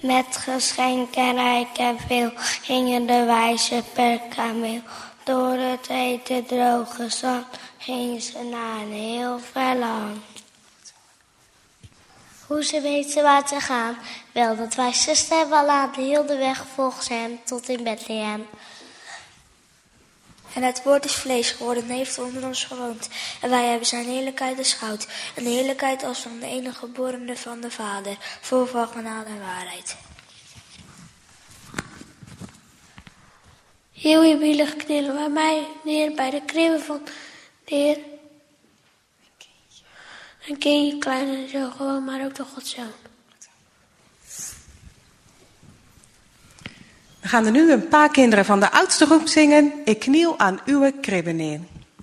Met geschenken rijk en veel gingen de wijzen per kameel. Door het hete droge zand gingen ze naar een heel ver land. Hoe ze weten waar te gaan, wel dat wij zuster hebben al aan heel de weg volgens hem tot in Bethlehem. En het woord is vlees geworden en heeft onder ons gewoond. En wij hebben zijn heerlijkheid beschouwd. Een heerlijkheid als van de enige geborene van de Vader, vol van genade en waarheid. Heel eerbiedig knielen wij mij neer bij de kribben van de Heer. Een kindje, klein en zo gewoon, maar ook de Godszoon. Dan gaan er nu een paar kinderen van de oudste groep zingen. Ik kniel aan uw kribben neer.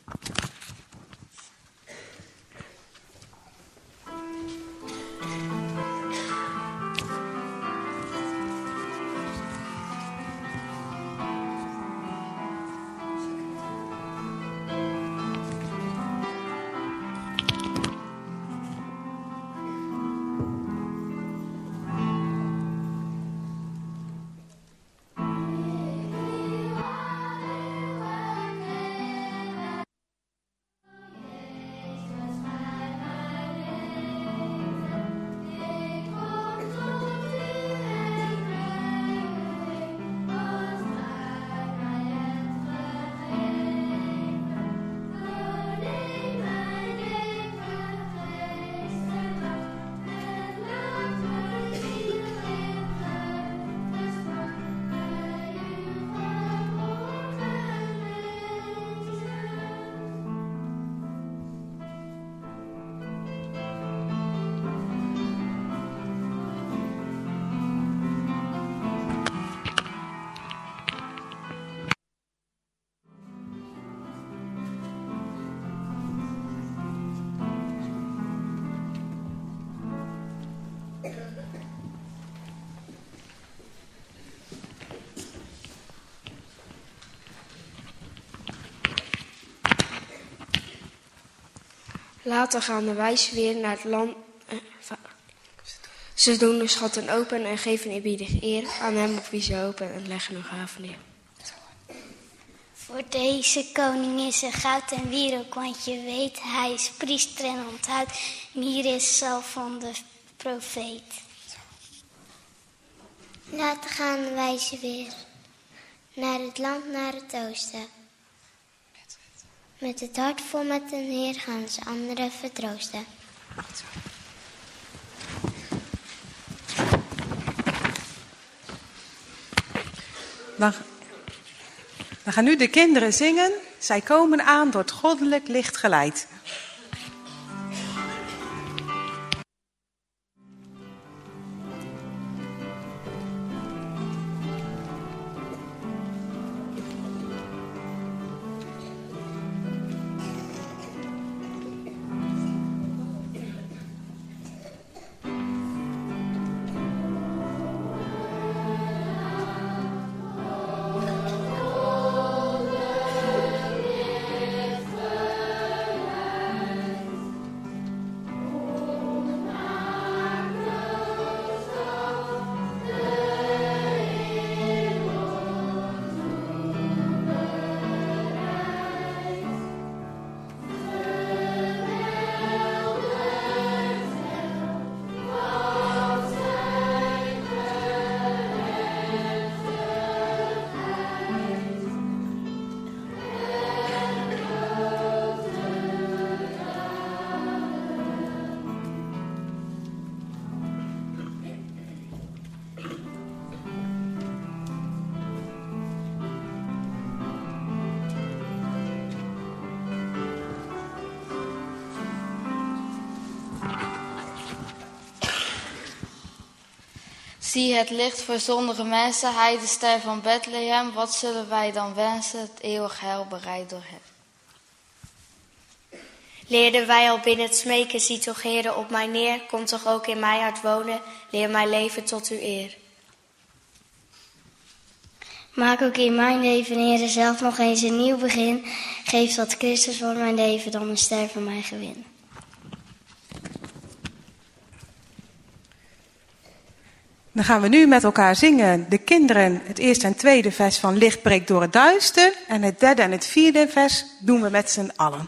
Later gaan de wijzen weer naar het land. Eh, ze doen de schatten open en geven eerbiedig eer aan hem op wie ze hopen en leggen hun gaven neer. Voor deze koning is er goud en wierook, want je weet, hij is priester en onthoudt. En hier is zelf van de profeet. Later gaan de wijzen weer naar het land, naar het oosten. Met het hart vol met de Heer gaan ze anderen vertroosten. Dan, dan gaan nu de kinderen zingen. Zij komen aan door het goddelijk licht geleid. Zie het licht voor zondige mensen, hij de ster van Bethlehem. Wat zullen wij dan wensen, het eeuwig heil bereid door hem. Leerden wij al binnen het smeken, zie toch Heere op mij neer. Kom toch ook in mijn hart wonen, leer mijn leven tot uw eer. Maak ook in mijn leven, Heere, zelf nog eens een nieuw begin. Geef dat Christus voor mijn leven dan een ster van mijn gewin. Dan gaan we nu met elkaar zingen, de kinderen, het eerste en tweede vers van Licht breekt door het duister. En het derde en het vierde vers doen we met z'n allen.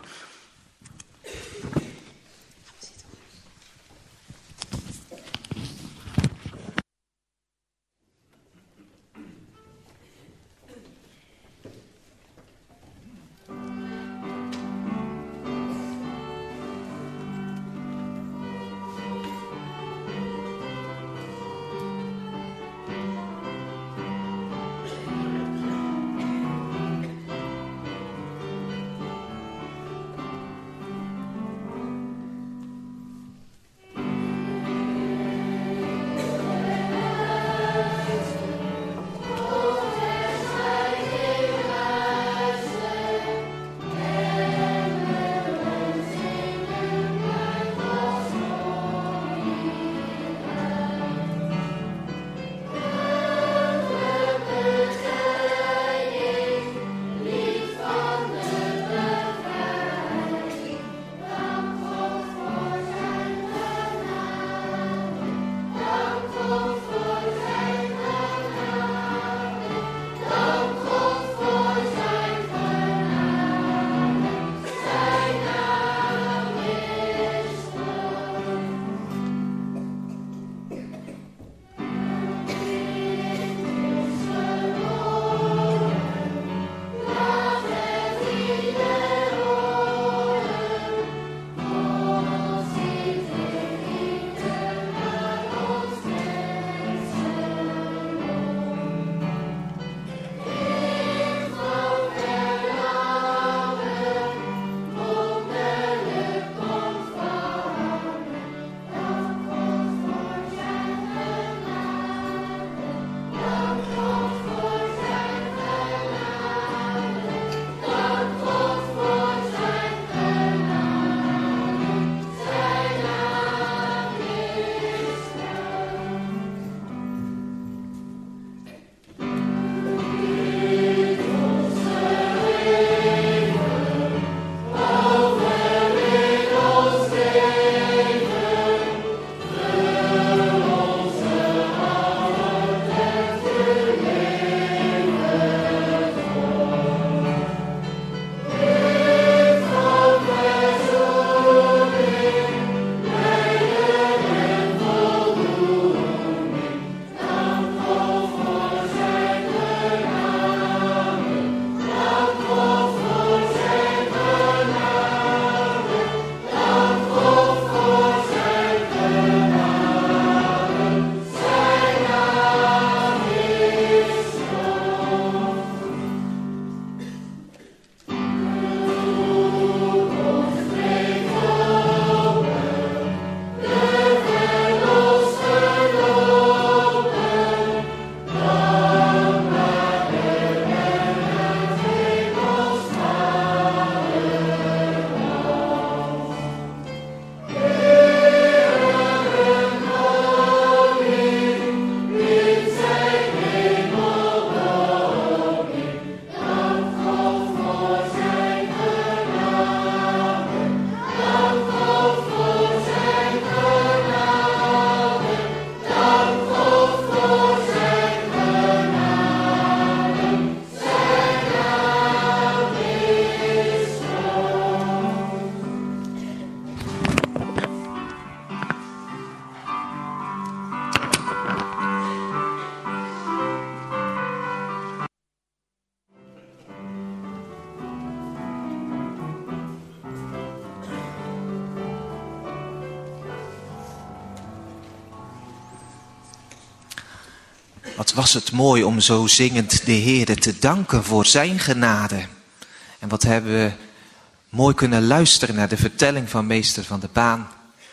Wat was het mooi om zo zingend de Heere te danken voor zijn genade. En wat hebben we mooi kunnen luisteren naar de vertelling van meester Van de Baan.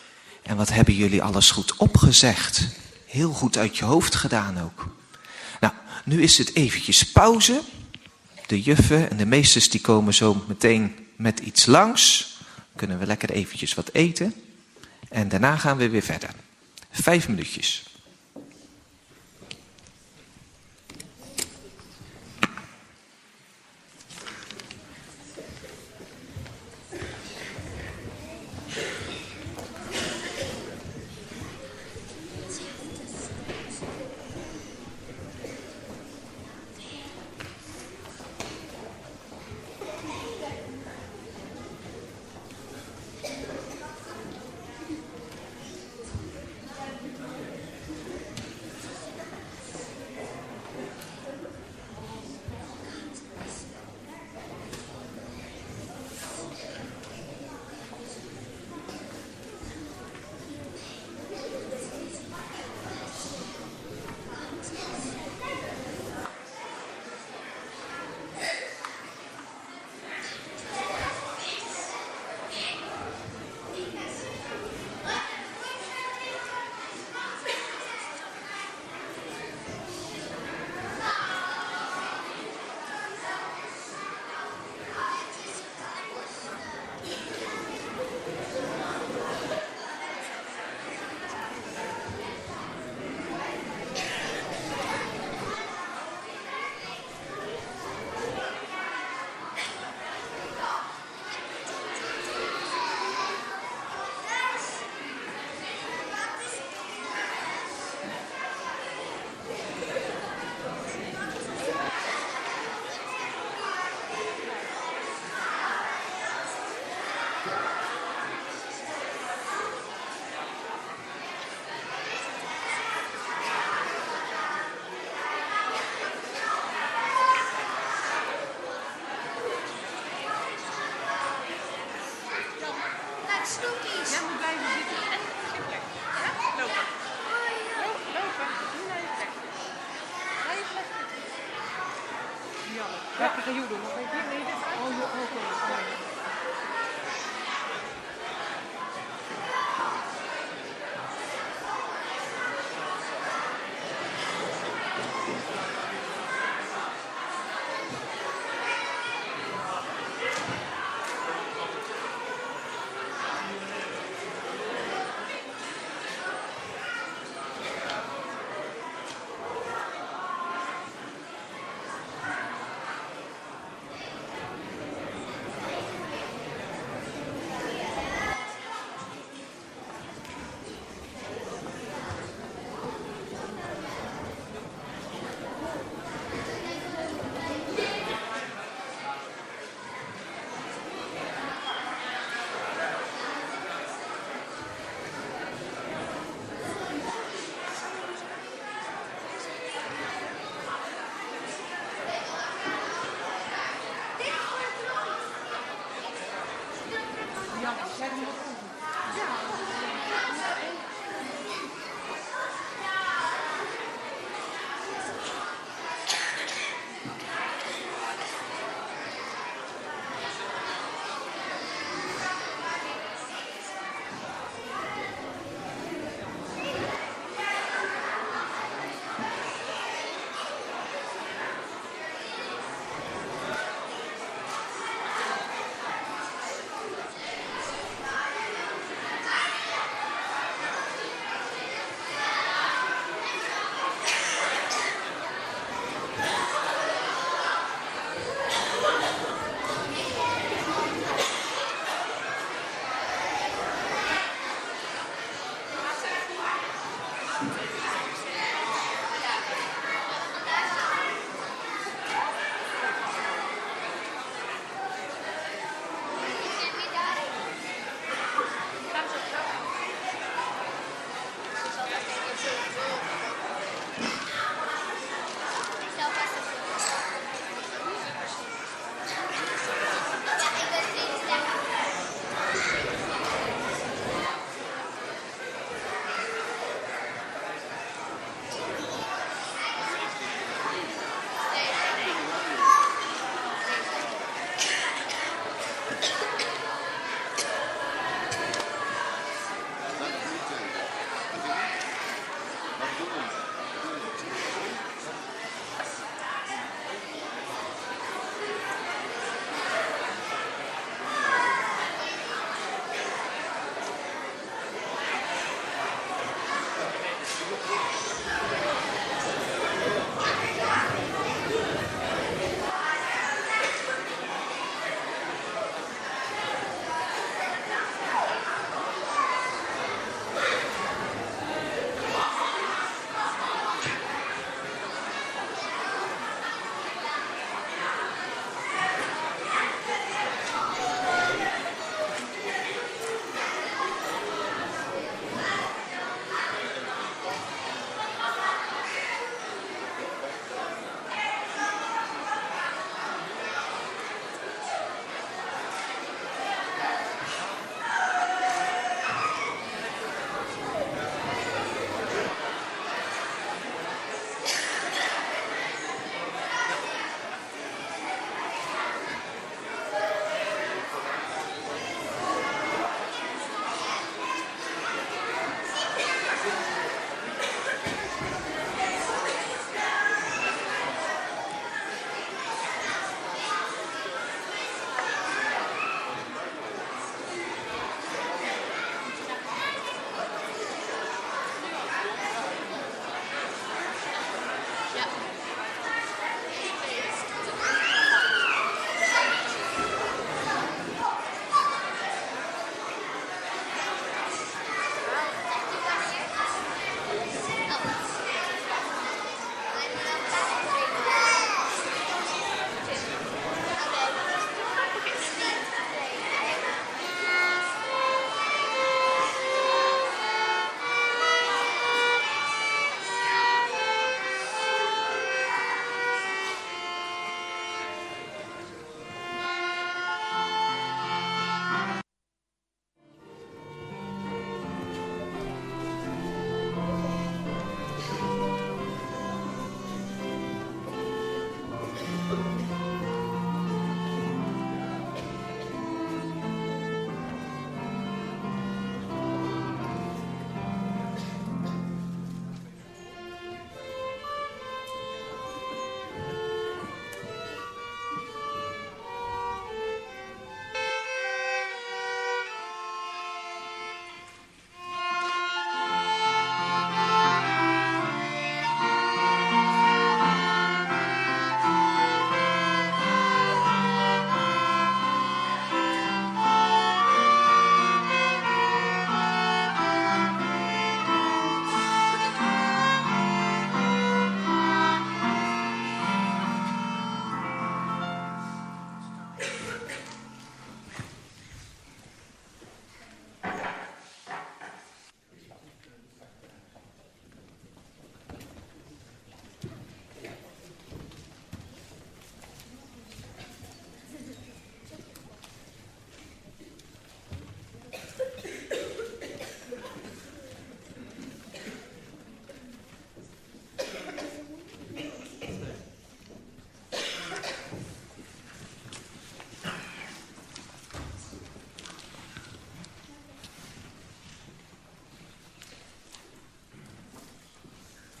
En wat hebben jullie alles goed opgezegd. Heel goed uit je hoofd gedaan ook. Nou, nu is het eventjes pauze. De juffen en de meesters die komen zo meteen met iets langs. Kunnen we lekker eventjes wat eten. En daarna gaan we weer verder. Vijf minuutjes. snoepjes. Jij moet blijven zitten en geen plek. Ja? Lopen. Lopen, lopen. Nu naar je plek. Naar je plek. Janne, lekker gaan jullie doen. Nog even nee, dit uit. Oh, oh, oh, oh.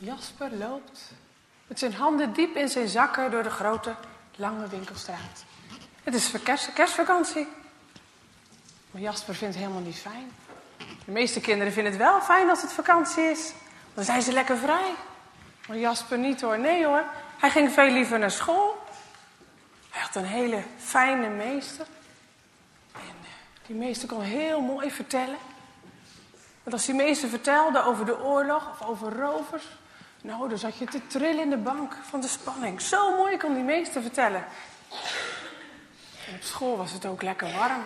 Jasper loopt met zijn handen diep in zijn zakken door de grote, lange winkelstraat. Het is kerst, kerstvakantie. Maar Jasper vindt het helemaal niet fijn. De meeste kinderen vinden het wel fijn als het vakantie is. Dan zijn ze lekker vrij. Maar Jasper niet hoor. Nee hoor. Hij ging veel liever naar school. Hij had een hele fijne meester. En die meester kon heel mooi vertellen. Want als die meester vertelde over de oorlog of over rovers... nou, dan zat je te trillen in de bank van de spanning. Zo mooi kon die meester vertellen. En op school was het ook lekker warm.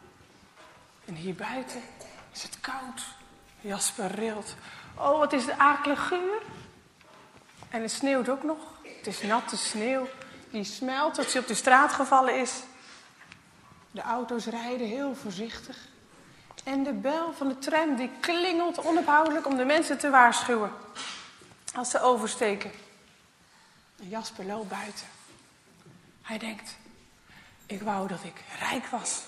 En hier buiten is het koud. Jasper rilt. Oh, wat is de akelige geur. En het sneeuwt ook nog. Het is natte sneeuw. Die smelt tot hij op de straat gevallen is. De auto's rijden heel voorzichtig. En de bel van de tram die klingelt onophoudelijk om de mensen te waarschuwen. Als ze oversteken. En Jasper loopt buiten. Hij denkt, ik wou dat ik rijk was.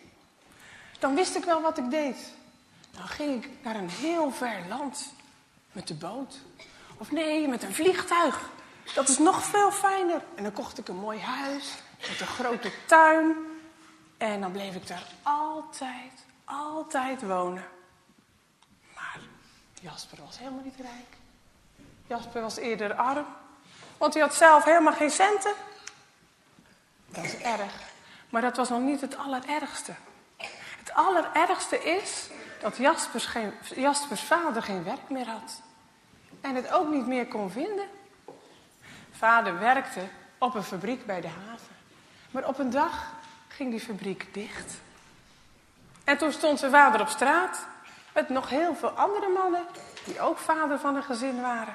Dan wist ik wel wat ik deed. Dan ging ik naar een heel ver land. Met de boot. Of nee, met een vliegtuig. Dat is nog veel fijner. En dan kocht ik een mooi huis. Met een grote tuin. En dan bleef ik daar altijd, altijd wonen. Maar Jasper was helemaal niet rijk. Jasper was eerder arm. Want hij had zelf helemaal geen centen. Dat is erg. Maar dat was nog niet het allerergste. Het allerergste is dat Jaspers, geen, Jaspers vader geen werk meer had. En het ook niet meer kon vinden. Vader werkte op een fabriek bij de haven. Maar op een dag ging die fabriek dicht. En toen stond zijn vader op straat. Met nog heel veel andere mannen. Die ook vader van een gezin waren.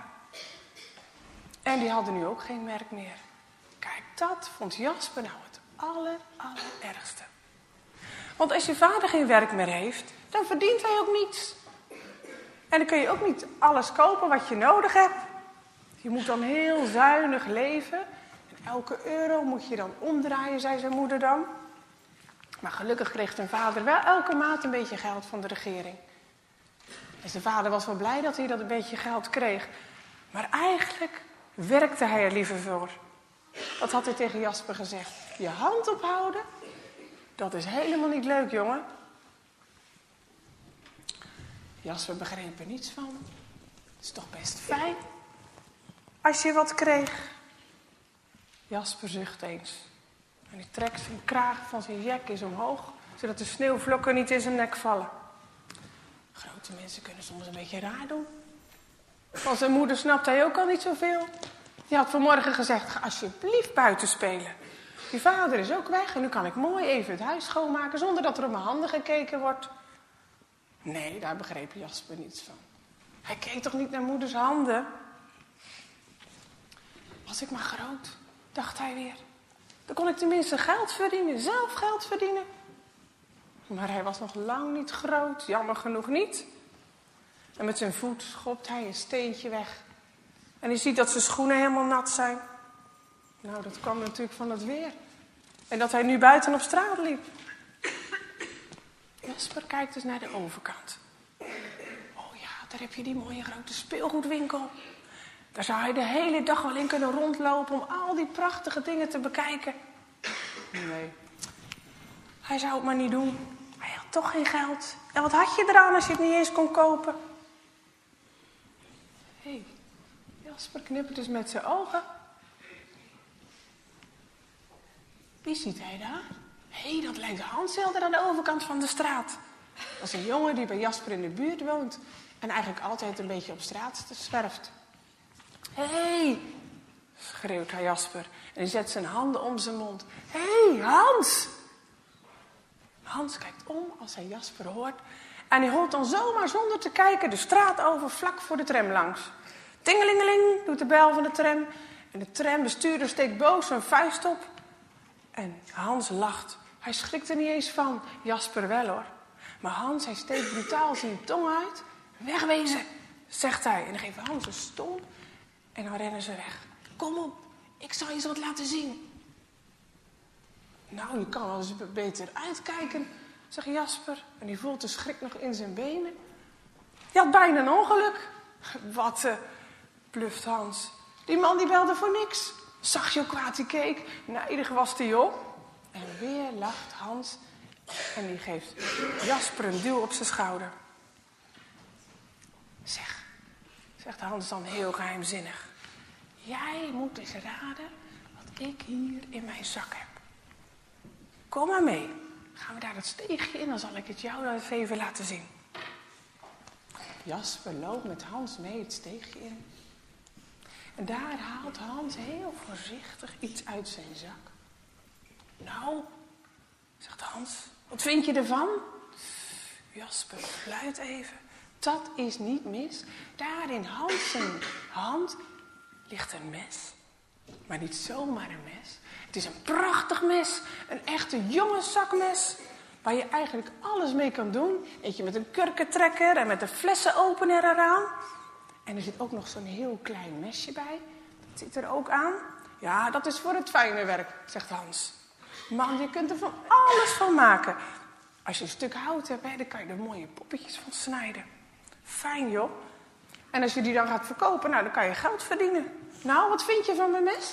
En die hadden nu ook geen werk meer. Kijk, dat vond Jasper nou het aller, allerergste. Want als je vader geen werk meer heeft, dan verdient hij ook niets. En dan kun je ook niet alles kopen wat je nodig hebt. Je moet dan heel zuinig leven. En elke euro moet je dan omdraaien, zei zijn moeder dan. Maar gelukkig kreeg zijn vader wel elke maand een beetje geld van de regering. En zijn vader was wel blij dat hij dat een beetje geld kreeg. Maar eigenlijk werkte hij er liever voor. Dat had hij tegen Jasper gezegd. Je hand ophouden, dat is helemaal niet leuk, jongen. Jasper begreep er niets van. Het is toch best fijn als je wat kreeg. Jasper zucht eens. En hij trekt zijn kraag van zijn jek eens omhoog, zodat de sneeuwvlokken niet in zijn nek vallen. Grote mensen kunnen soms een beetje raar doen. Van zijn moeder snapt hij ook al niet zoveel. Die had vanmorgen gezegd, ga alsjeblieft buiten spelen. Je vader is ook weg en nu kan ik mooi even het huis schoonmaken zonder dat er op mijn handen gekeken wordt. Nee, daar begreep Jasper niets van. Hij keek toch niet naar moeders handen? Was ik maar groot, dacht hij weer. Dan kon ik tenminste geld verdienen, zelf geld verdienen. Maar hij was nog lang niet groot, jammer genoeg niet. En met zijn voet schopt hij een steentje weg. En hij ziet dat zijn schoenen helemaal nat zijn. Nou, dat kwam natuurlijk van het weer. En dat hij nu buiten op straat liep. Jasper kijkt dus naar de overkant. Oh ja, daar heb je die mooie grote speelgoedwinkel. Daar zou hij de hele dag wel in kunnen rondlopen om al die prachtige dingen te bekijken. Nee, hij zou het maar niet doen. Hij had toch geen geld. En wat had je eraan als je het niet eens kon kopen? Hé, hey, Jasper knippert dus met zijn ogen. Wie ziet hij daar? Hé, hey, dat lijkt Hans-Hilder aan de overkant van de straat. Dat is een jongen die bij Jasper in de buurt woont. En eigenlijk altijd een beetje op straat zwerft. Hé, hey, schreeuwt hij Jasper. En hij zet zijn handen om zijn mond. Hé, hey, Hans! Hans kijkt om als hij Jasper hoort. En hij hoort dan zomaar zonder te kijken de straat over vlak voor de tram langs. Tingelingeling doet de bel van de tram. En de trambestuurder steekt boos zijn vuist op. En Hans lacht. Hij schrikt er niet eens van. Jasper wel hoor. Maar Hans, hij steekt brutaal zijn tong uit. Wegwezen, zegt hij. En dan geeft Hans een stomp. En dan rennen ze weg. Kom op, ik zal je eens wat laten zien. Nou, je kan wel eens beter uitkijken, zegt Jasper. En die voelt de schrik nog in zijn benen. Je had bijna een ongeluk. Wat, uh, bluft Hans. Die man die belde voor niks. Zag je hoe kwaad hij keek? Nijdig was hij, joh. En weer lacht Hans en die geeft Jasper een duw op zijn schouder. Zeg, zegt Hans dan heel geheimzinnig. Jij moet eens raden wat ik hier in mijn zak heb. Kom maar mee. Gaan we daar dat steegje in, dan zal ik het jou even laten zien. Jasper loopt met Hans mee het steegje in. En daar haalt Hans heel voorzichtig iets uit zijn zak. Nou, zegt Hans, wat vind je ervan? Jasper fluit even. Dat is niet mis. Daar in Hans zijn hand ligt een mes. Maar niet zomaar een mes. Het is een prachtig mes. Een echte jongenszakmes. Waar je eigenlijk alles mee kan doen. Eentje met een kurkentrekker en met een flessenopener eraan. En er zit ook nog zo'n heel klein mesje bij. Dat zit er ook aan. Ja, dat is voor het fijne werk, zegt Hans. Man, je kunt er van alles van maken. Als je een stuk hout hebt, dan kan je er mooie poppetjes van snijden. Fijn, joh. En als je die dan gaat verkopen, nou, dan kan je geld verdienen. Nou, wat vind je van mijn mes?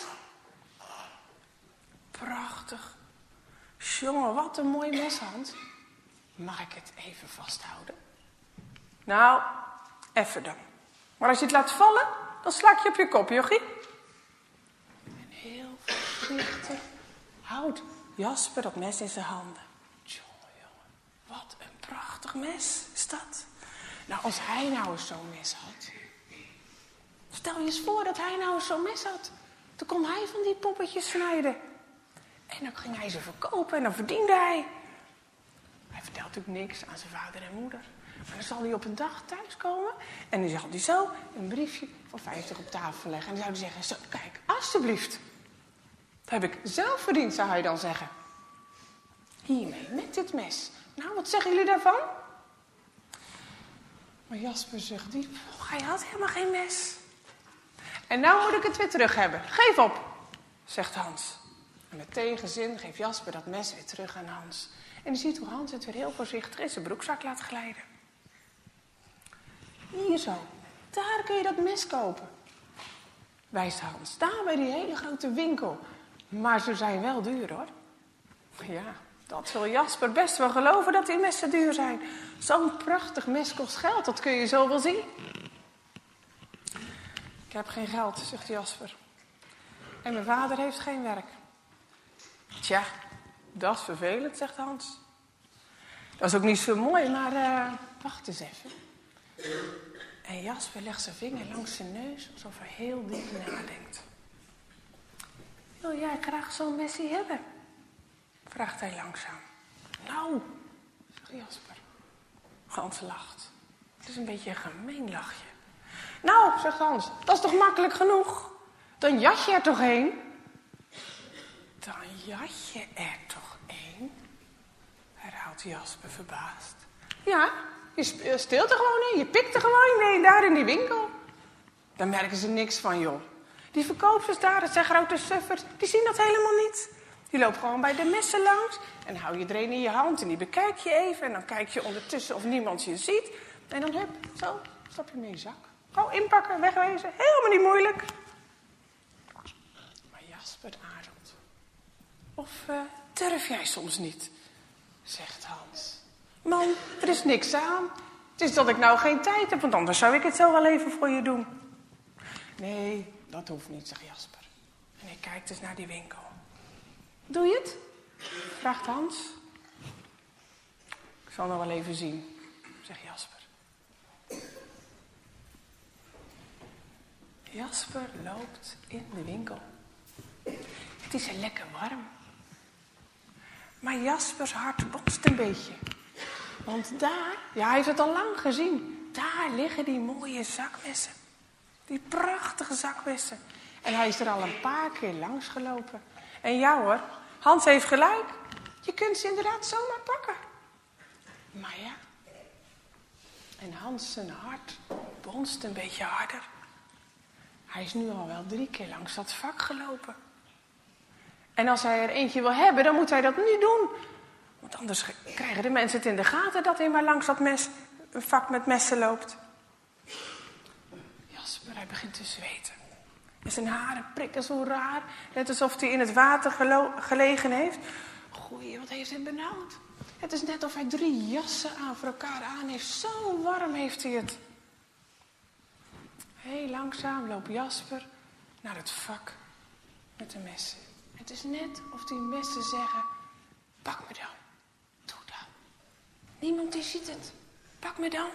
Prachtig. Jongen, wat een mooi mes, Hans. Mag ik het even vasthouden? Nou, even dan. Maar als je het laat vallen, dan sla ik je op je kop, jochie. En heel voorzichtig houdt Jasper dat mes in zijn handen. Jongen, jongen, wat een prachtig mes is dat. Nou, als hij nou eens zo'n mes had. Stel je eens voor dat hij nou eens zo'n mes had. Dan kon hij van die poppetjes snijden. En dan ging hij ze verkopen en dan verdiende hij. Hij vertelt natuurlijk niks aan zijn vader en moeder. Maar dan zal hij op een dag thuiskomen. En dan zal hij zo een briefje van vijftig op tafel leggen. En dan zou hij zeggen, zo, kijk, alsjeblieft. Dat heb ik zelf verdiend, zou hij dan zeggen. Hiermee, met dit mes. Nou, wat zeggen jullie daarvan? Maar Jasper zucht diep. Oh, hij had helemaal geen mes. En nou moet ik het weer terug hebben. Geef op, zegt Hans. En met tegenzin geeft Jasper dat mes weer terug aan Hans. En je ziet hoe Hans het weer heel voorzichtig in zijn broekzak laat glijden. Hier zo, daar kun je dat mes kopen. Wijst Hans, daar bij die hele grote winkel. Maar ze zijn wel duur, hoor. Ja, dat wil Jasper best wel geloven dat die messen duur zijn. Zo'n prachtig mes kost geld, dat kun je zo wel zien. Ik heb geen geld, zegt Jasper. En mijn vader heeft geen werk. Tja, dat is vervelend, zegt Hans. Dat is ook niet zo mooi, maar uh, wacht eens even. En Jasper legt zijn vinger langs zijn neus, alsof hij heel diep nadenkt. Wil jij graag zo'n messie hebben? Vraagt hij langzaam. Nou, zegt Jasper. Hans lacht. Het is een beetje een gemeen lachje. Nou, zegt Hans, dat is toch makkelijk genoeg? Dan jat je er toch heen? Dan jat je er toch één? Herhaalt Jasper verbaasd. Ja, je steelt er gewoon in. Je pikt er gewoon in, daar in die winkel. Daar merken ze niks van, joh. Die verkoopsters daar, dat zijn grote suffers, die zien dat helemaal niet. Die lopen gewoon bij de messen langs en hou je er een in je hand en die bekijk je even. En dan kijk je ondertussen of niemand je ziet. En dan hup, zo, stap je mee in je zak. Gewoon inpakken, wegwezen, helemaal niet moeilijk. Maar Jasper aarzelt. Of uh, durf jij soms niet, zegt Hans. Man, er is niks aan. Het is dat ik nou geen tijd heb, want anders zou ik het zo wel even voor je doen. Nee, dat hoeft niet, zegt Jasper. En hij kijkt dus naar die winkel. Doe je het? Vraagt Hans. Ik zal nog wel even zien, zegt Jasper. Jasper loopt in de winkel. Het is er lekker warm. Maar Jaspers hart bonst een beetje. Want daar, ja, hij heeft het al lang gezien. Daar liggen die mooie zakmessen. Die prachtige zakmessen. En hij is er al een paar keer langs gelopen. En ja hoor, Hans heeft gelijk. Je kunt ze inderdaad zomaar pakken. Maar ja. En Hans zijn hart bonst een beetje harder. Hij is nu al wel drie keer langs dat vak gelopen. En als hij er eentje wil hebben, dan moet hij dat nu doen. Want anders krijgen de mensen het in de gaten dat hij maar langs dat mes, een vak met messen loopt. Jasper hij begint te zweten. En zijn haren prikken zo raar, net alsof hij in het water gelo- gelegen heeft. Goeie, wat heeft hij benauwd. Het is net of hij drie jassen aan voor elkaar aan heeft. Zo warm heeft hij het. Heel langzaam loopt Jasper naar het vak met de messen. Het is net of die messen zeggen, pak me dan. Doe dan. Niemand die ziet het. Pak me dan.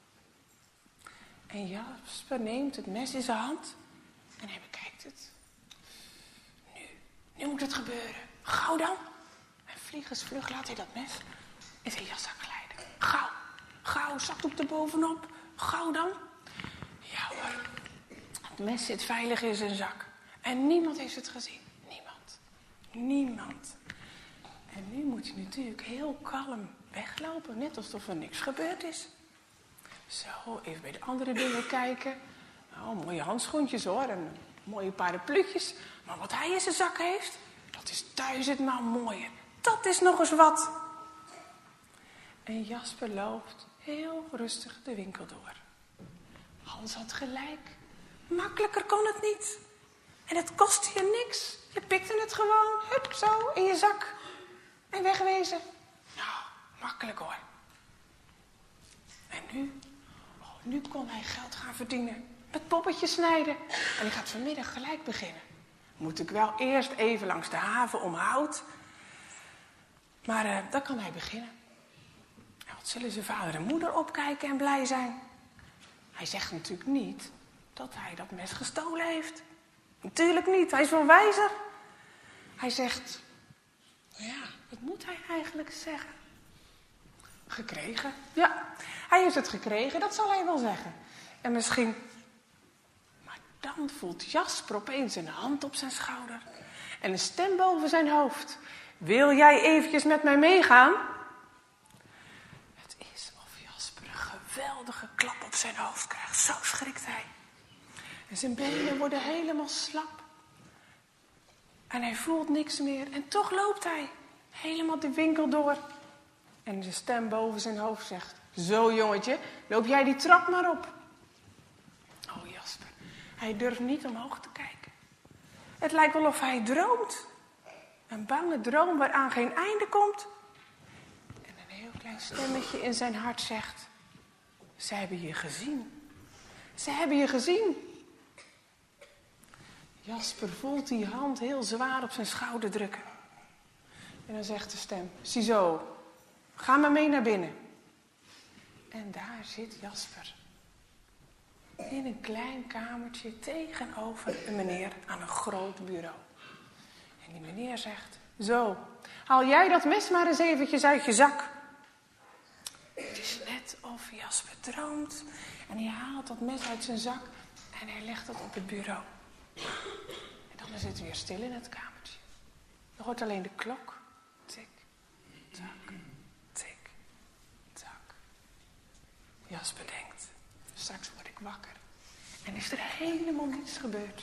En Jasper neemt het mes in zijn hand en hij bekijkt het. Nu, nu moet het gebeuren. Gauw dan. En vliegensvlug laat hij dat mes in zijn jaszak glijden. Gauw, gauw, zakdoek erbovenop. Gauw dan. Ja hoor, het mes zit veilig in zijn zak. En niemand heeft het gezien. Niemand. Niemand. En nu moet hij natuurlijk heel kalm weglopen, net alsof er niks gebeurd is. Zo, even bij de andere dingen kijken. Oh, mooie handschoentjes hoor, en mooie parapluutjes. Maar wat hij in zijn zak heeft, dat is duizendmaal mooier. Dat is nog eens wat. En Jasper loopt heel rustig de winkel door. Hans had gelijk. Makkelijker kon het niet. En het kostte je niks. Je pikte het gewoon, hup, zo, in je zak. En wegwezen. Nou, makkelijk hoor. En nu? Oh, nu kon hij geld gaan verdienen. Met poppetjes snijden. En hij gaat vanmiddag gelijk beginnen. Moet ik wel eerst even langs de haven om hout. Maar uh, dan kan hij beginnen. En wat zullen zijn vader en moeder opkijken en blij zijn? Hij zegt natuurlijk niet dat hij dat mes gestolen heeft. Natuurlijk niet, hij is wel wijzer. Hij zegt, ja, wat moet hij eigenlijk zeggen? Gekregen, ja. Hij heeft het gekregen, dat zal hij wel zeggen. En misschien... Maar dan voelt Jasper opeens een hand op zijn schouder. En een stem boven zijn hoofd. Wil jij eventjes met mij meegaan? Het is of Jasper een geweldige klap op zijn hoofd krijgt. Zo schrikt hij. En zijn benen worden helemaal slap. En hij voelt niks meer. En toch loopt hij helemaal de winkel door. En de stem boven zijn hoofd zegt... Zo jongetje, loop jij die trap maar op. Oh Jasper, hij durft niet omhoog te kijken. Het lijkt wel of hij droomt. Een bange droom waaraan geen einde komt. En een heel klein stemmetje in zijn hart zegt... Ze hebben je gezien. Ze hebben je gezien. Jasper voelt die hand heel zwaar op zijn schouder drukken. En dan zegt de stem, ziezo, ga maar mee naar binnen. En daar zit Jasper. In een klein kamertje tegenover een meneer aan een groot bureau. En die meneer zegt, zo, haal jij dat mes maar eens eventjes uit je zak. Het is net of Jasper droomt. En hij haalt dat mes uit zijn zak en hij legt het op het bureau. En dan is het weer stil in het kamertje. Er hoort alleen de klok. Tik, tak, tik, tak. Jasper denkt, straks word ik wakker. En is er helemaal niets gebeurd.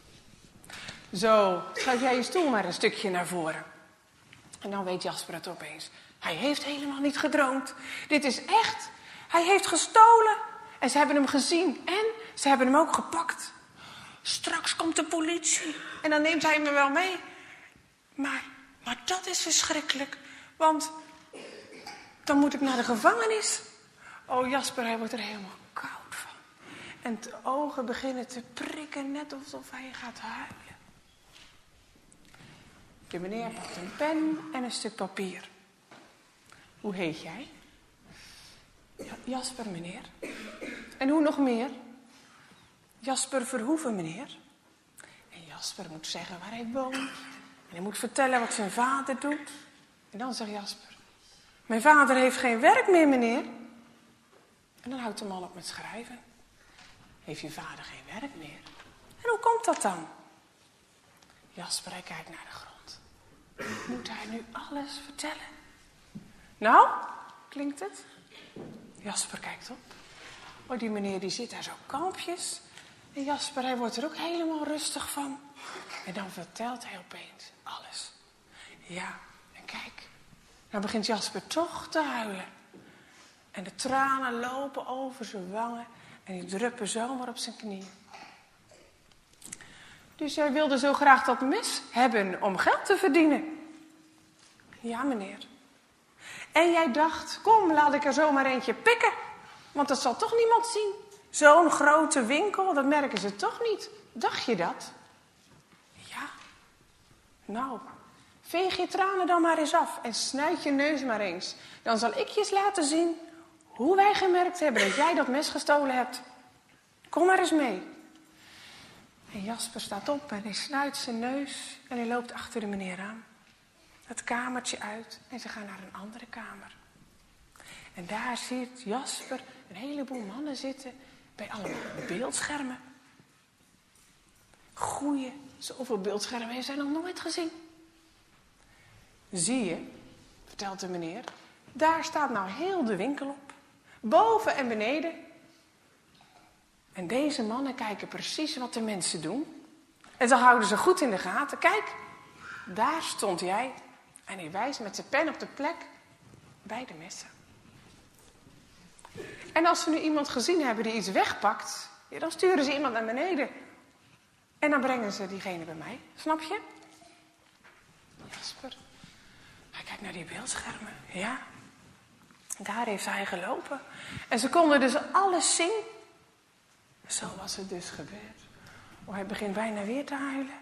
Zo, schuif jij je stoel maar een stukje naar voren. En dan weet Jasper het opeens. Hij heeft helemaal niet gedroomd. Dit is echt. Hij heeft gestolen. En ze hebben hem gezien. En ze hebben hem ook gepakt. Straks komt de politie. En dan neemt hij me wel mee. Maar, maar dat is verschrikkelijk. Want dan moet ik naar de gevangenis. Oh Jasper, hij wordt er helemaal koud van. En de ogen beginnen te prikken, net alsof hij gaat huilen. De meneer pakt een pen en een stuk papier. Hoe heet jij? Ja, Jasper, meneer. En hoe nog meer? Jasper Verhoeven, meneer. En Jasper moet zeggen waar hij woont. En hij moet vertellen wat zijn vader doet. En dan zegt Jasper, mijn vader heeft geen werk meer, meneer. En dan houdt de man op met schrijven. Heeft je vader geen werk meer? En hoe komt dat dan? Jasper, hij kijkt naar de grond. Moet hij nu alles vertellen? Nou, klinkt het? Jasper kijkt op. Oh, die meneer die zit daar zo kalmpjes. En Jasper, hij wordt er ook helemaal rustig van. En dan vertelt hij opeens alles. Ja, en kijk. Dan begint Jasper toch te huilen. En de tranen lopen over zijn wangen. En die druppen zomaar op zijn knieën. Dus jij wilde zo graag dat mes hebben om geld te verdienen? Ja, meneer. En jij dacht, kom, laat ik er zomaar eentje pikken. Want dat zal toch niemand zien. Zo'n grote winkel, dat merken ze toch niet. Dacht je dat? Ja. Nou, veeg je tranen dan maar eens af en snuit je neus maar eens. Dan zal ik je eens laten zien hoe wij gemerkt hebben dat jij dat mes gestolen hebt. Kom maar eens mee. En Jasper staat op en hij snuit zijn neus en hij loopt achter de meneer aan. Het kamertje uit en ze gaan naar een andere kamer. En daar ziet Jasper een heleboel mannen zitten bij allemaal beeldschermen. Goeie, zoveel beeldschermen heeft zij nog nooit gezien. Zie je, vertelt de meneer, daar staat nou heel de winkel op. Boven en beneden. En deze mannen kijken precies wat de mensen doen. En ze houden ze goed in de gaten. Kijk, daar stond jij. En hij wijst met zijn pen op de plek bij de messen. En als ze nu iemand gezien hebben die iets wegpakt, ja, dan sturen ze iemand naar beneden. En dan brengen ze diegene bij mij. Snap je? Jasper. Hij kijkt naar die beeldschermen. Ja. Daar heeft hij gelopen. En ze konden dus alles zien. Zo was het dus gebeurd. Oh, hij begint bijna weer te huilen.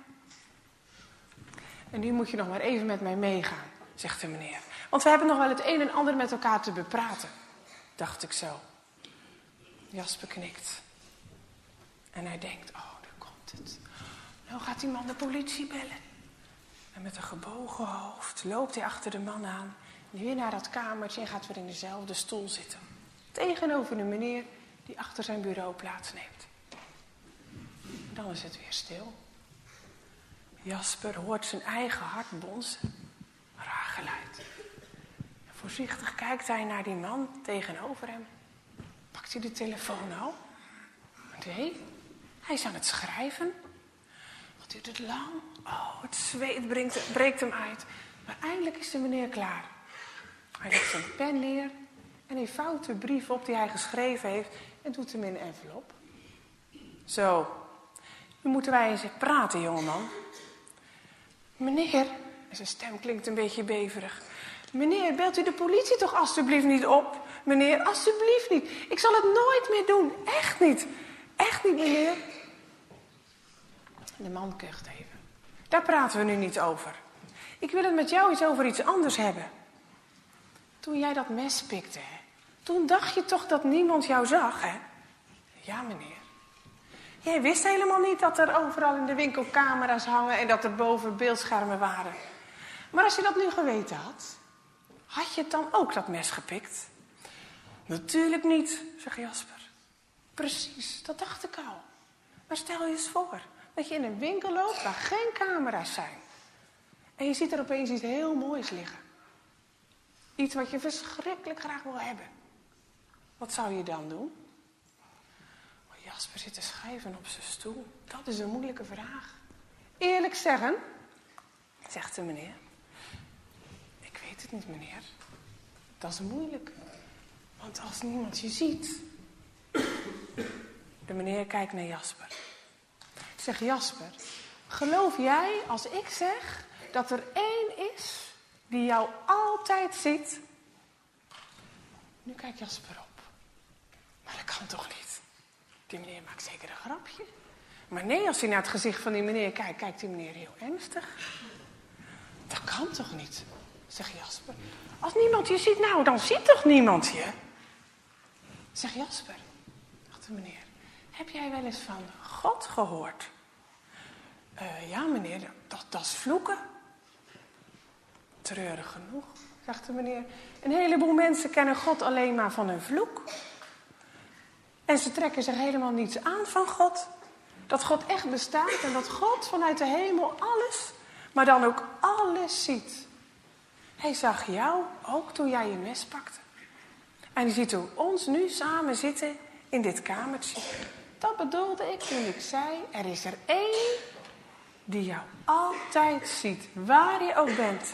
En nu moet je nog maar even met mij meegaan, zegt de meneer. Want we hebben nog wel het een en ander met elkaar te bepraten. Dacht ik zo. Jasper knikt. En hij denkt, oh, daar komt het. Nou gaat die man de politie bellen. En met een gebogen hoofd loopt hij achter de man aan. Weer naar dat kamertje en gaat weer in dezelfde stoel zitten. Tegenover de meneer die achter zijn bureau plaatsneemt. En dan is het weer stil. Jasper hoort zijn eigen hart bonzen. Raar geluid. En voorzichtig kijkt hij naar die man tegenover hem. Pakt hij de telefoon al? Nee, hij is aan het schrijven. Wat duurt het lang? Oh, het zweet breekt, breekt hem uit. Maar eindelijk is de meneer klaar. Hij legt zijn pen neer en hij vouwt de brief op die hij geschreven heeft en doet hem in een envelop. Zo, nu moeten wij eens praten, jongeman. Meneer, en zijn stem klinkt een beetje beverig. Meneer, belt u de politie toch alstublieft niet op? Meneer, alstublieft niet. Ik zal het nooit meer doen. Echt niet. Echt niet, meneer. De man kucht even. Daar praten we nu niet over. Ik wil het met jou eens over iets anders hebben. Toen jij dat mes pikte, hè, toen dacht je toch dat niemand jou zag, hè? Ja, meneer. Jij wist helemaal niet dat er overal in de winkel camera's hangen en dat er boven beeldschermen waren. Maar als je dat nu geweten had, had je het dan ook dat mes gepikt? Natuurlijk niet, zegt Jasper. Precies, dat dacht ik al. Maar stel je eens voor dat je in een winkel loopt waar geen camera's zijn. En je ziet er opeens iets heel moois liggen. Iets wat je verschrikkelijk graag wil hebben. Wat zou je dan doen? Oh, Jasper zit te schrijven op zijn stoel. Dat is een moeilijke vraag. Eerlijk zeggen, zegt de meneer. Ik weet het niet, meneer. Dat is moeilijk. Want als niemand je ziet. De meneer kijkt naar Jasper. Zeg Jasper, geloof jij als ik zeg dat er één is die jou altijd ziet? Nu kijkt Jasper op. Maar dat kan toch niet? Die meneer maakt zeker een grapje. Maar nee, als hij naar het gezicht van die meneer kijkt, kijkt die meneer heel ernstig. Dat kan toch niet, zegt Jasper. Als niemand je ziet, nou, dan ziet toch niemand je? Zeg Jasper, dacht de meneer, heb jij wel eens van God gehoord? Uh, ja, meneer, dat, dat is vloeken. Treurig genoeg, zegt de meneer. Een heleboel mensen kennen God alleen maar van een vloek. En ze trekken zich helemaal niets aan van God. Dat God echt bestaat en dat God vanuit de hemel alles, maar dan ook alles ziet. Hij zag jou ook toen jij je mes pakte. En hij ziet ook ons nu samen zitten in dit kamertje. Dat bedoelde ik toen ik zei, er is er één die jou altijd ziet, waar je ook bent.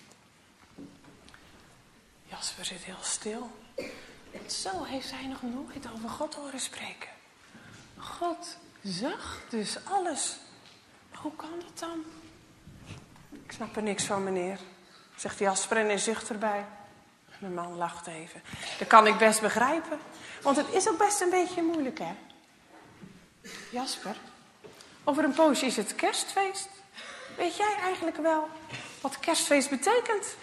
Jasper zit heel stil. Want zo heeft hij nog nooit over God horen spreken. God zag dus alles. Hoe kan dat dan? Ik snap er niks van, meneer, zegt Jasper en hij zucht erbij. De man lacht even. Dat kan ik best begrijpen, want het is ook best een beetje moeilijk, hè? Jasper, over een poosje is het kerstfeest. Weet jij eigenlijk wel wat kerstfeest betekent?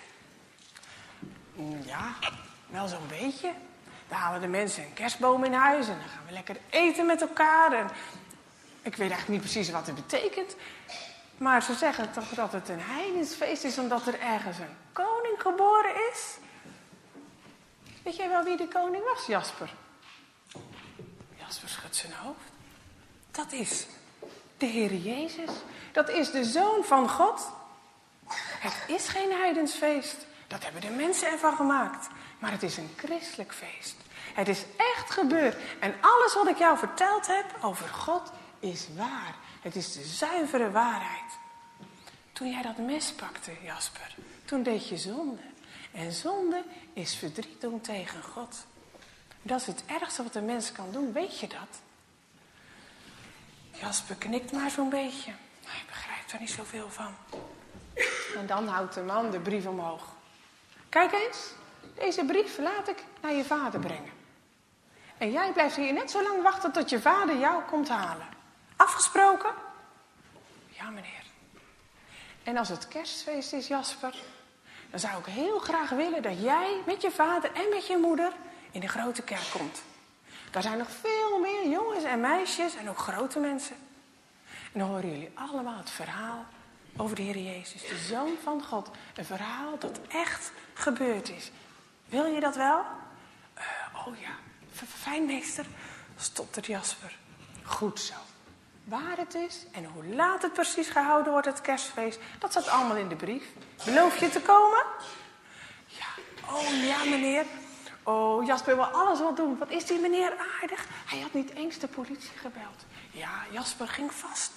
Ja, wel zo'n beetje. Dan halen de mensen een kerstboom in huis en dan gaan we lekker eten met elkaar. En ik weet eigenlijk niet precies wat het betekent. Maar ze zeggen toch dat het een heidensfeest is omdat er ergens een koning geboren is. Weet jij wel wie de koning was, Jasper? Jasper schudt zijn hoofd. Dat is de Heer Jezus. Dat is de Zoon van God. Het is geen heidensfeest. Dat hebben de mensen ervan gemaakt. Maar het is een christelijk feest. Het is echt gebeurd. En alles wat ik jou verteld heb over God is waar. Het is de zuivere waarheid. Toen jij dat mes pakte, Jasper, toen deed je zonde. En zonde is verdriet doen tegen God. Dat is het ergste wat een mens kan doen, weet je dat? Jasper knikt maar zo'n beetje. Hij begrijpt er niet zoveel van. En dan houdt de man de brief omhoog. Kijk eens, deze brief laat ik naar je vader brengen. En jij blijft hier net zo lang wachten tot je vader jou komt halen. Afgesproken? Ja, meneer. En als het kerstfeest is, Jasper, dan zou ik heel graag willen dat jij met je vader en met je moeder in de grote kerk komt. Daar zijn nog veel meer jongens en meisjes en ook grote mensen. En dan horen jullie allemaal het verhaal over de Heer Jezus, de Zoon van God. Een verhaal dat echt gebeurd is. Wil je dat wel? Uh, oh ja, fijn meester, stottert Jasper. Goed zo. Waar het is en hoe laat het precies gehouden wordt, het kerstfeest, dat staat allemaal in de brief. Beloof je te komen? Ja, oh ja meneer. Oh, Jasper wil alles wel doen. Wat is die meneer aardig. Hij had niet eens de politie gebeld. Ja, Jasper ging vast.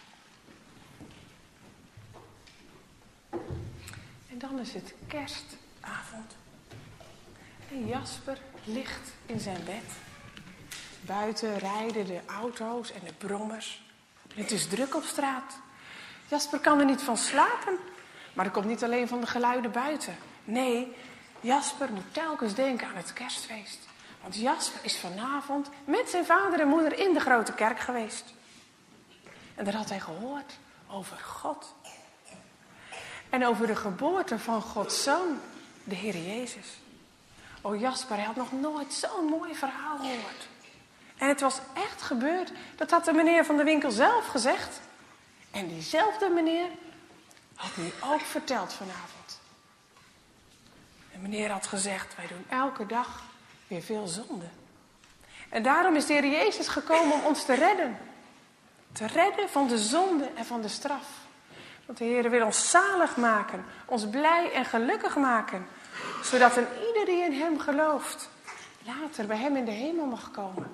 En dan is het kerstavond. En Jasper ligt in zijn bed. Buiten rijden de auto's en de brommers. Het is druk op straat. Jasper kan er niet van slapen. Maar dat komt niet alleen van de geluiden buiten. Nee, Jasper moet telkens denken aan het kerstfeest. Want Jasper is vanavond met zijn vader en moeder in de grote kerk geweest. En daar had hij gehoord over God. En over de geboorte van Gods Zoon, de Heer Jezus. O Jasper, hij had nog nooit zo'n mooi verhaal gehoord. En het was echt gebeurd. Dat had de meneer van de winkel zelf gezegd. En diezelfde meneer had nu ook verteld vanavond. De meneer had gezegd, wij doen elke dag weer veel zonde. En daarom is de Heer Jezus gekomen om ons te redden. Te redden van de zonde en van de straf. Want de Heer wil ons zalig maken. Ons blij en gelukkig maken. Zodat een ieder die in hem gelooft later bij hem in de hemel mag komen.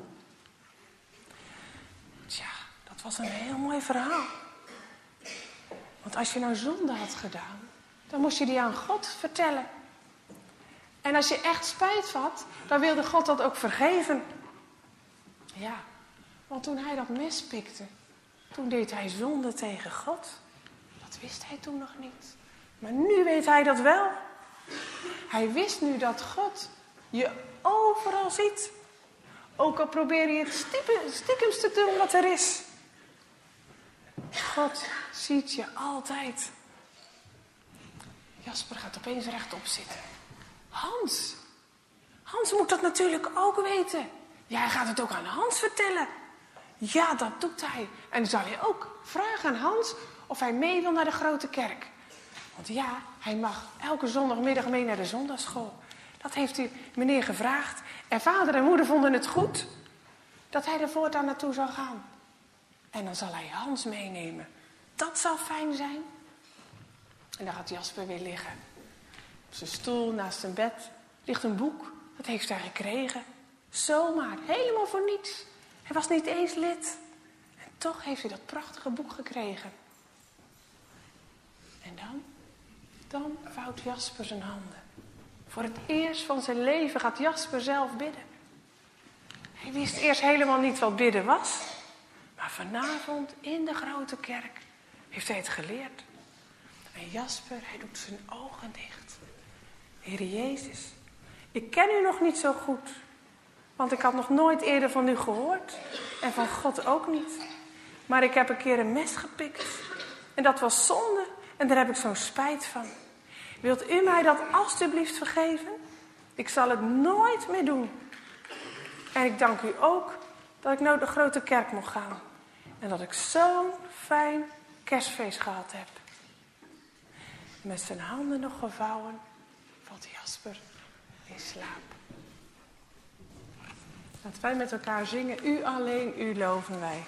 Tja, dat was een heel mooi verhaal. Want als je nou zonde had gedaan, dan moest je die aan God vertellen. En als je echt spijt had, dan wilde God dat ook vergeven. Ja, want toen hij dat mes pikte, toen deed hij zonde tegen God. Dat wist hij toen nog niet. Maar nu weet hij dat wel. Hij wist nu dat God je overal ziet. Ook al probeer je het stiekems te doen wat er is. God ziet je altijd. Jasper gaat opeens rechtop zitten. Hans. Hans moet dat natuurlijk ook weten. Ja, hij gaat het ook aan Hans vertellen. Ja, dat doet hij. En dan zal je ook vragen aan Hans of hij mee wil naar de grote kerk. Want ja, hij mag elke zondagmiddag mee naar de zondagschool. Dat heeft die meneer gevraagd. En vader en moeder vonden het goed dat hij er voortaan naartoe zou gaan. En dan zal hij Hans meenemen. Dat zal fijn zijn. En dan gaat Jasper weer liggen. Op zijn stoel naast zijn bed ligt een boek. Dat heeft hij gekregen. Zomaar, helemaal voor niets. Hij was niet eens lid. En toch heeft hij dat prachtige boek gekregen. En dan, dan vouwt Jasper zijn handen. Voor het eerst van zijn leven gaat Jasper zelf bidden. Hij wist eerst helemaal niet wat bidden was. Maar vanavond in de grote kerk heeft hij het geleerd. En Jasper, hij doet zijn ogen dicht. Heere Jezus, ik ken u nog niet zo goed. Want ik had nog nooit eerder van u gehoord. En van God ook niet. Maar ik heb een keer een mes gepikt. En dat was zonde. En daar heb ik zo'n spijt van. Wilt u mij dat alstublieft vergeven? Ik zal het nooit meer doen. En ik dank u ook dat ik naar de grote kerk mocht gaan. En dat ik zo'n fijn kerstfeest gehad heb. Met zijn handen nog gevouwen valt Jasper in slaap. Laten wij met elkaar zingen. U alleen, u loven wij.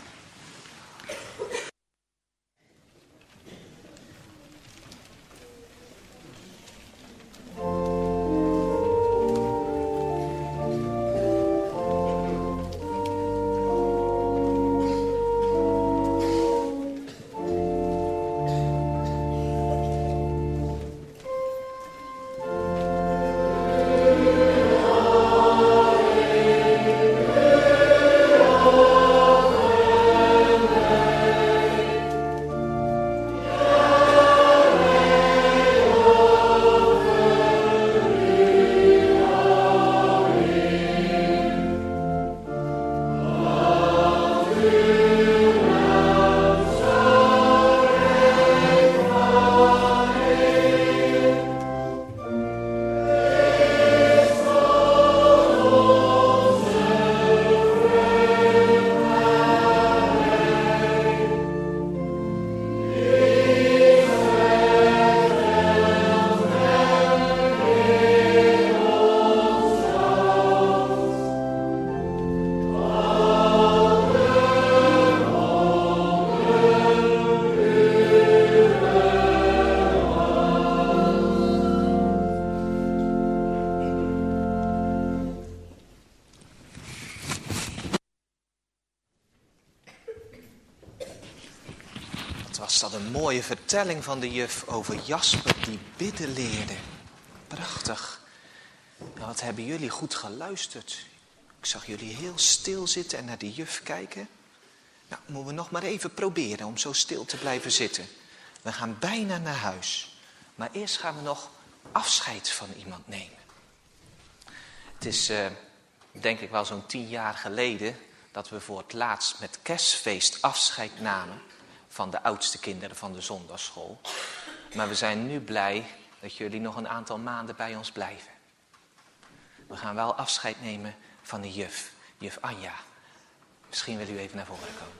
Was dat een mooie vertelling van de juf over Jasper die bidden leerde. Prachtig. Nou, wat hebben jullie goed geluisterd. Ik zag jullie heel stil zitten en naar de juf kijken. Nou, moeten we nog maar even proberen om zo stil te blijven zitten. We gaan bijna naar huis. Maar eerst gaan we nog afscheid van iemand nemen. Het is, uh, denk ik wel zo'n tien jaar geleden dat we voor het laatst met kerstfeest afscheid namen van de oudste kinderen van de zondagsschool. Maar we zijn nu blij dat jullie nog een aantal maanden bij ons blijven. We gaan wel afscheid nemen van de juf, juf Anja. Misschien wil u even naar voren komen.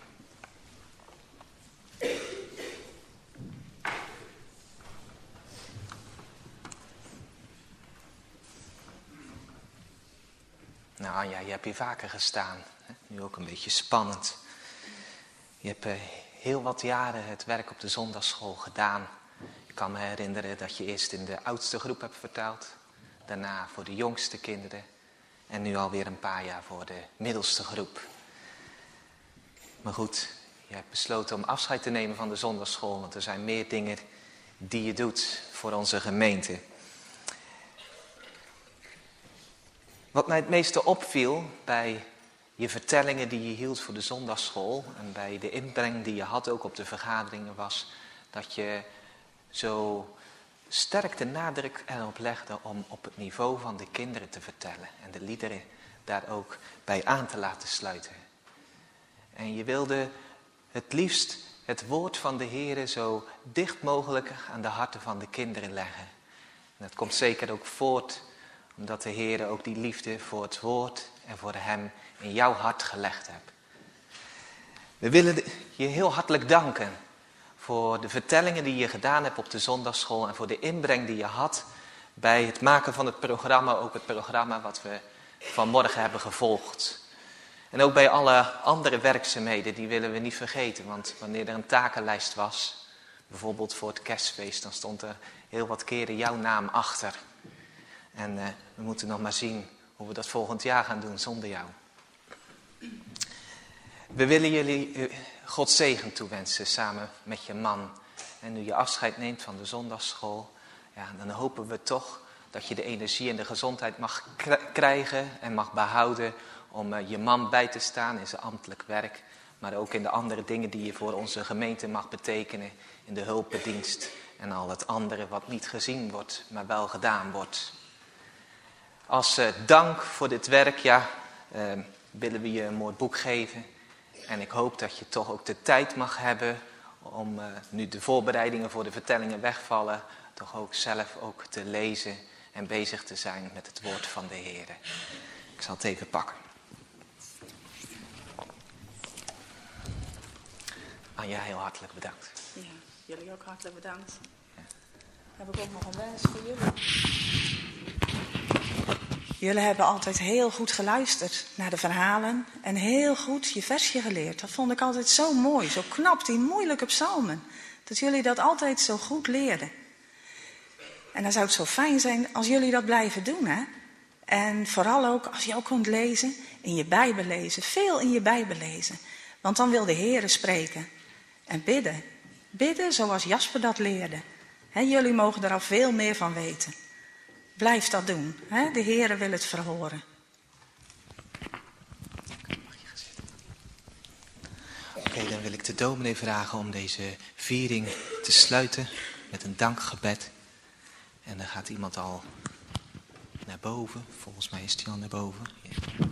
Nou Anja, je hebt hier vaker gestaan. Hè? Nu ook een beetje spannend. Je hebt uh, heel wat jaren het werk op de zondagsschool gedaan. Ik kan me herinneren dat je eerst in de oudste groep hebt verteld. Daarna voor de jongste kinderen. En nu alweer een paar jaar voor de middelste groep. Maar goed, je hebt besloten om afscheid te nemen van de zondagsschool. Want er zijn meer dingen die je doet voor onze gemeente. Wat mij het meeste opviel bij je vertellingen die je hield voor de zondagsschool en bij de inbreng die je had ook op de vergaderingen was dat je zo sterk de nadruk erop legde om op het niveau van de kinderen te vertellen en de liederen daar ook bij aan te laten sluiten. En je wilde het liefst het woord van de Heere zo dicht mogelijk aan de harten van de kinderen leggen. En dat komt zeker ook voort omdat de Heere ook die liefde voor het woord en voor hem in jouw hart gelegd hebt. We willen je heel hartelijk danken voor de vertellingen die je gedaan hebt op de zondagsschool en voor de inbreng die je had bij het maken van het programma, ook het programma wat we vanmorgen hebben gevolgd. En ook bij alle andere werkzaamheden, die willen we niet vergeten, want wanneer er een takenlijst was, bijvoorbeeld voor het kerstfeest, dan stond er heel wat keren jouw naam achter. En uh, we moeten nog maar zien hoe we dat volgend jaar gaan doen zonder jou. We willen jullie uh, God zegen toewensen samen met je man. En nu je afscheid neemt van de zondagsschool, ja, dan hopen we toch dat je de energie en de gezondheid mag k- krijgen en mag behouden om uh, je man bij te staan in zijn ambtelijk werk. Maar ook in de andere dingen die je voor onze gemeente mag betekenen. In de hulpbedienst en al het andere wat niet gezien wordt, maar wel gedaan wordt. Als uh, dank voor dit werk, ja, uh, willen we je een mooi boek geven. En ik hoop dat je toch ook de tijd mag hebben om, uh, nu de voorbereidingen voor de vertellingen wegvallen, toch ook zelf ook te lezen en bezig te zijn met het woord van de Heer. Ik zal het even pakken. Anja, heel hartelijk bedankt. Ja, jullie ook hartelijk bedankt. Ja. Heb ik ook nog een wens voor jullie. Jullie hebben altijd heel goed geluisterd naar de verhalen en heel goed je versje geleerd. Dat vond ik altijd zo mooi, zo knap, die moeilijke psalmen. Dat jullie dat altijd zo goed leerden. En dan zou het zo fijn zijn als jullie dat blijven doen, hè? En vooral ook als je ook kunt lezen, in je Bijbel lezen, veel in je Bijbel lezen. Want dan wil de Heere spreken. En bidden. Bidden zoals Jasper dat leerde. He, jullie mogen er al veel meer van weten. Blijf dat doen. He, de Heere wil het verhoren. Oké, okay, dan wil ik de dominee vragen om deze viering te sluiten met een dankgebed. En dan gaat iemand al naar boven. Volgens mij is die al naar boven. Ja.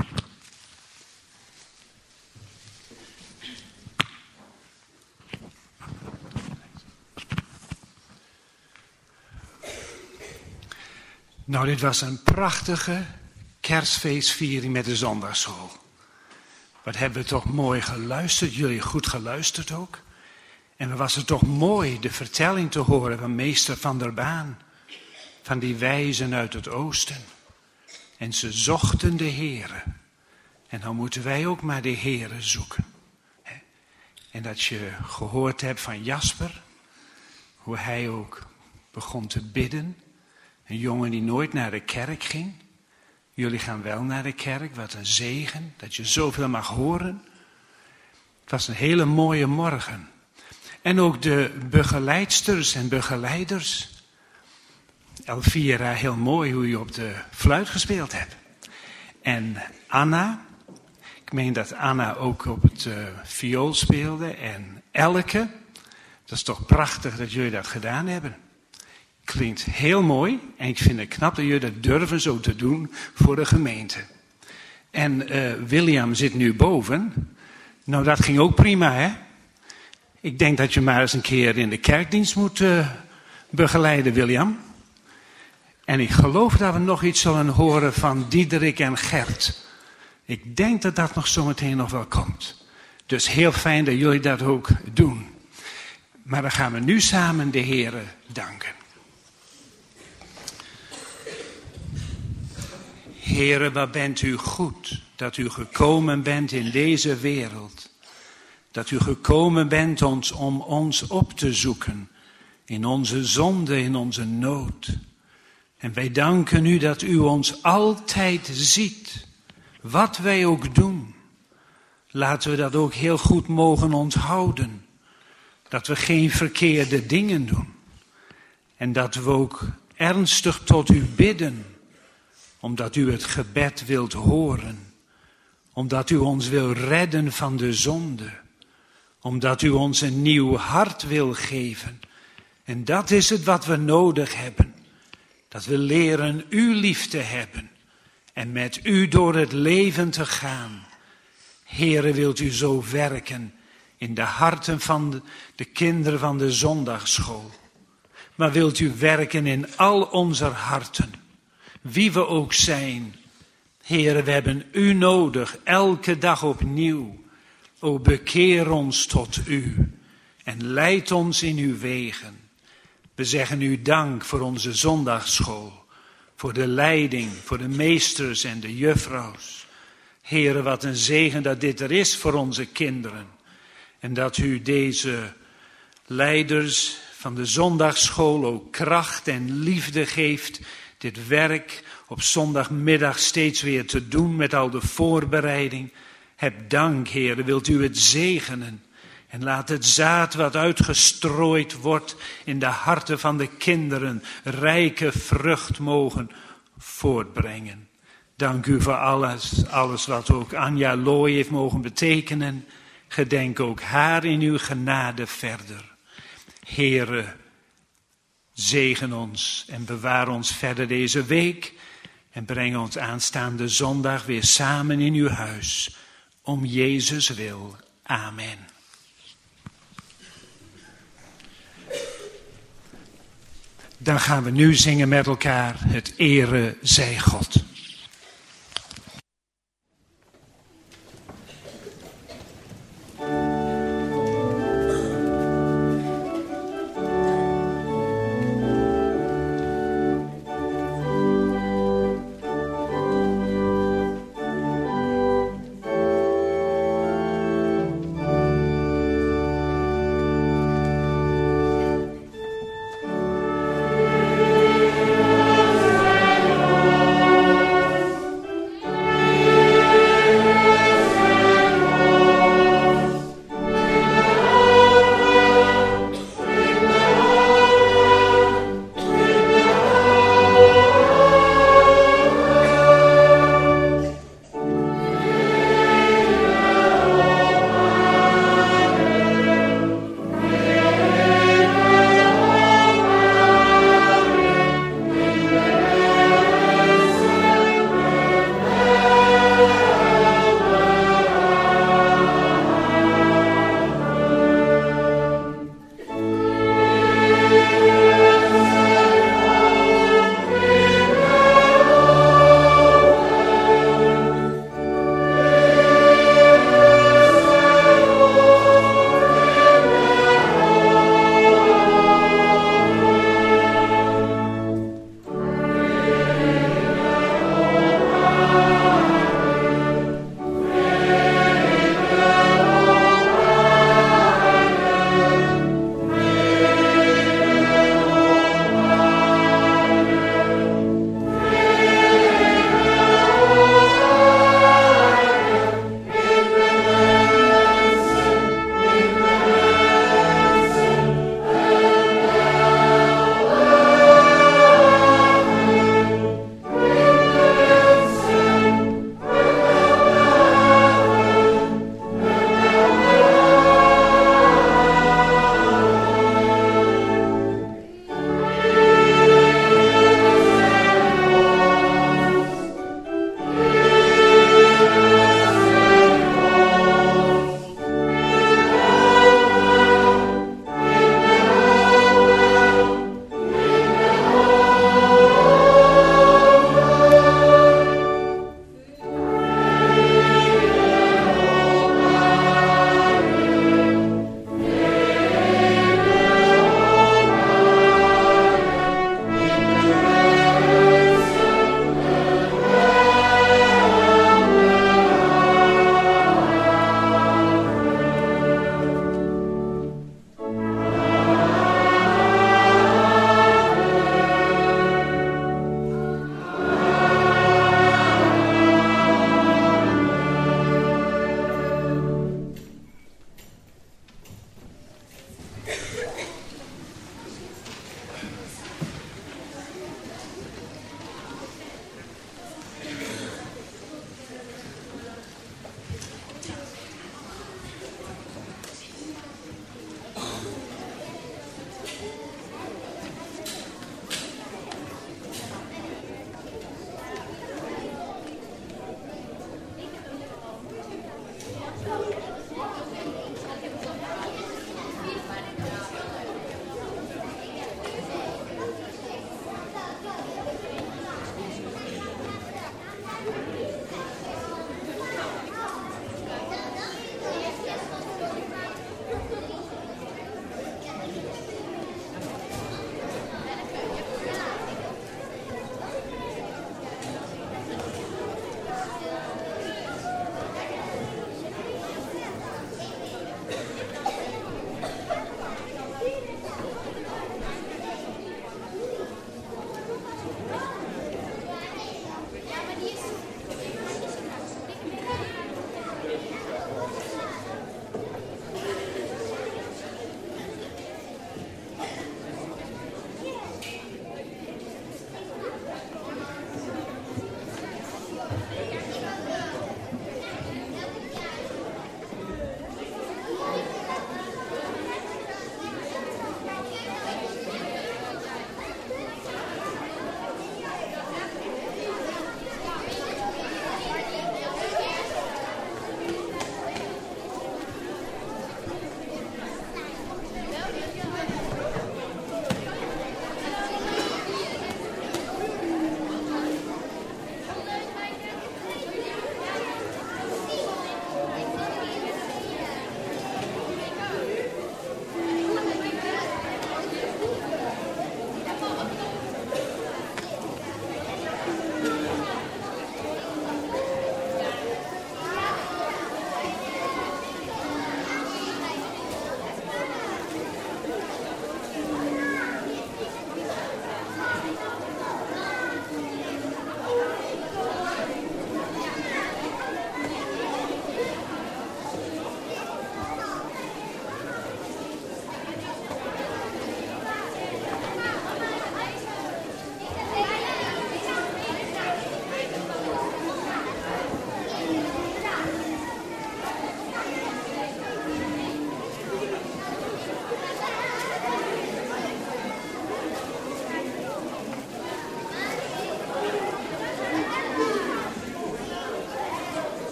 Nou, dit was een prachtige kerstfeestviering met de zondagsschool. Wat hebben we toch mooi geluisterd, jullie goed geluisterd ook. En wat was het toch mooi de vertelling te horen van meester Van der Baan. Van die wijzen uit het oosten. En ze zochten de Heere. En dan moeten wij ook maar de Heere zoeken. En dat je gehoord hebt van Jasper. Hoe hij ook begon te bidden. Een jongen die nooit naar de kerk ging. Jullie gaan wel naar de kerk, wat een zegen, dat je zoveel mag horen. Het was een hele mooie morgen. En ook de begeleidsters en begeleiders. Elvira, heel mooi hoe je op de fluit gespeeld hebt. En Anna, ik meen dat Anna ook op het uh, viool speelde. En Elke, dat is toch prachtig dat jullie dat gedaan hebben. Klinkt heel mooi en ik vind het knap dat jullie dat durven zo te doen voor de gemeente. En uh, William zit nu boven. Nou, dat ging ook prima, hè? Ik denk dat je maar eens een keer in de kerkdienst moet uh, begeleiden, William. En ik geloof dat we nog iets zullen horen van Diederik en Gert. Ik denk dat dat nog zometeen nog wel komt. Dus heel fijn dat jullie dat ook doen. Maar dan gaan we nu samen de Heere danken. Heere, wat bent u goed dat u gekomen bent in deze wereld. Dat u gekomen bent ons, om ons op te zoeken in onze zonde, in onze nood. En wij danken u dat u ons altijd ziet, wat wij ook doen. Laten we dat ook heel goed mogen onthouden. Dat we geen verkeerde dingen doen. En dat we ook ernstig tot u bidden. Omdat u het gebed wilt horen. Omdat u ons wil redden van de zonde. Omdat u ons een nieuw hart wil geven. En dat is het wat we nodig hebben. Dat we leren u lief te hebben. En met u door het leven te gaan. Heere, wilt u zo werken in de harten van de, de kinderen van de zondagsschool. Maar wilt u werken in al onze harten. Wie we ook zijn. Heere, we hebben u nodig, elke dag opnieuw. O, bekeer ons tot u en leid ons in uw wegen. We zeggen u dank voor onze zondagsschool, voor de leiding, voor de meesters en de juffrouws. Heere, wat een zegen dat dit er is voor onze kinderen. En dat u deze leiders van de zondagsschool ook kracht en liefde geeft, dit werk op zondagmiddag steeds weer te doen met al de voorbereiding. Heb dank, Heere, wilt u het zegenen. En laat het zaad wat uitgestrooid wordt in de harten van de kinderen rijke vrucht mogen voortbrengen. Dank u voor alles, alles wat ook Anja Looy heeft mogen betekenen. Gedenk ook haar in uw genade verder. Heere, zegen ons en bewaar ons verder deze week. En breng ons aanstaande zondag weer samen in uw huis. Om Jezus wil. Amen. Dan gaan we nu zingen met elkaar. Het ere zij God.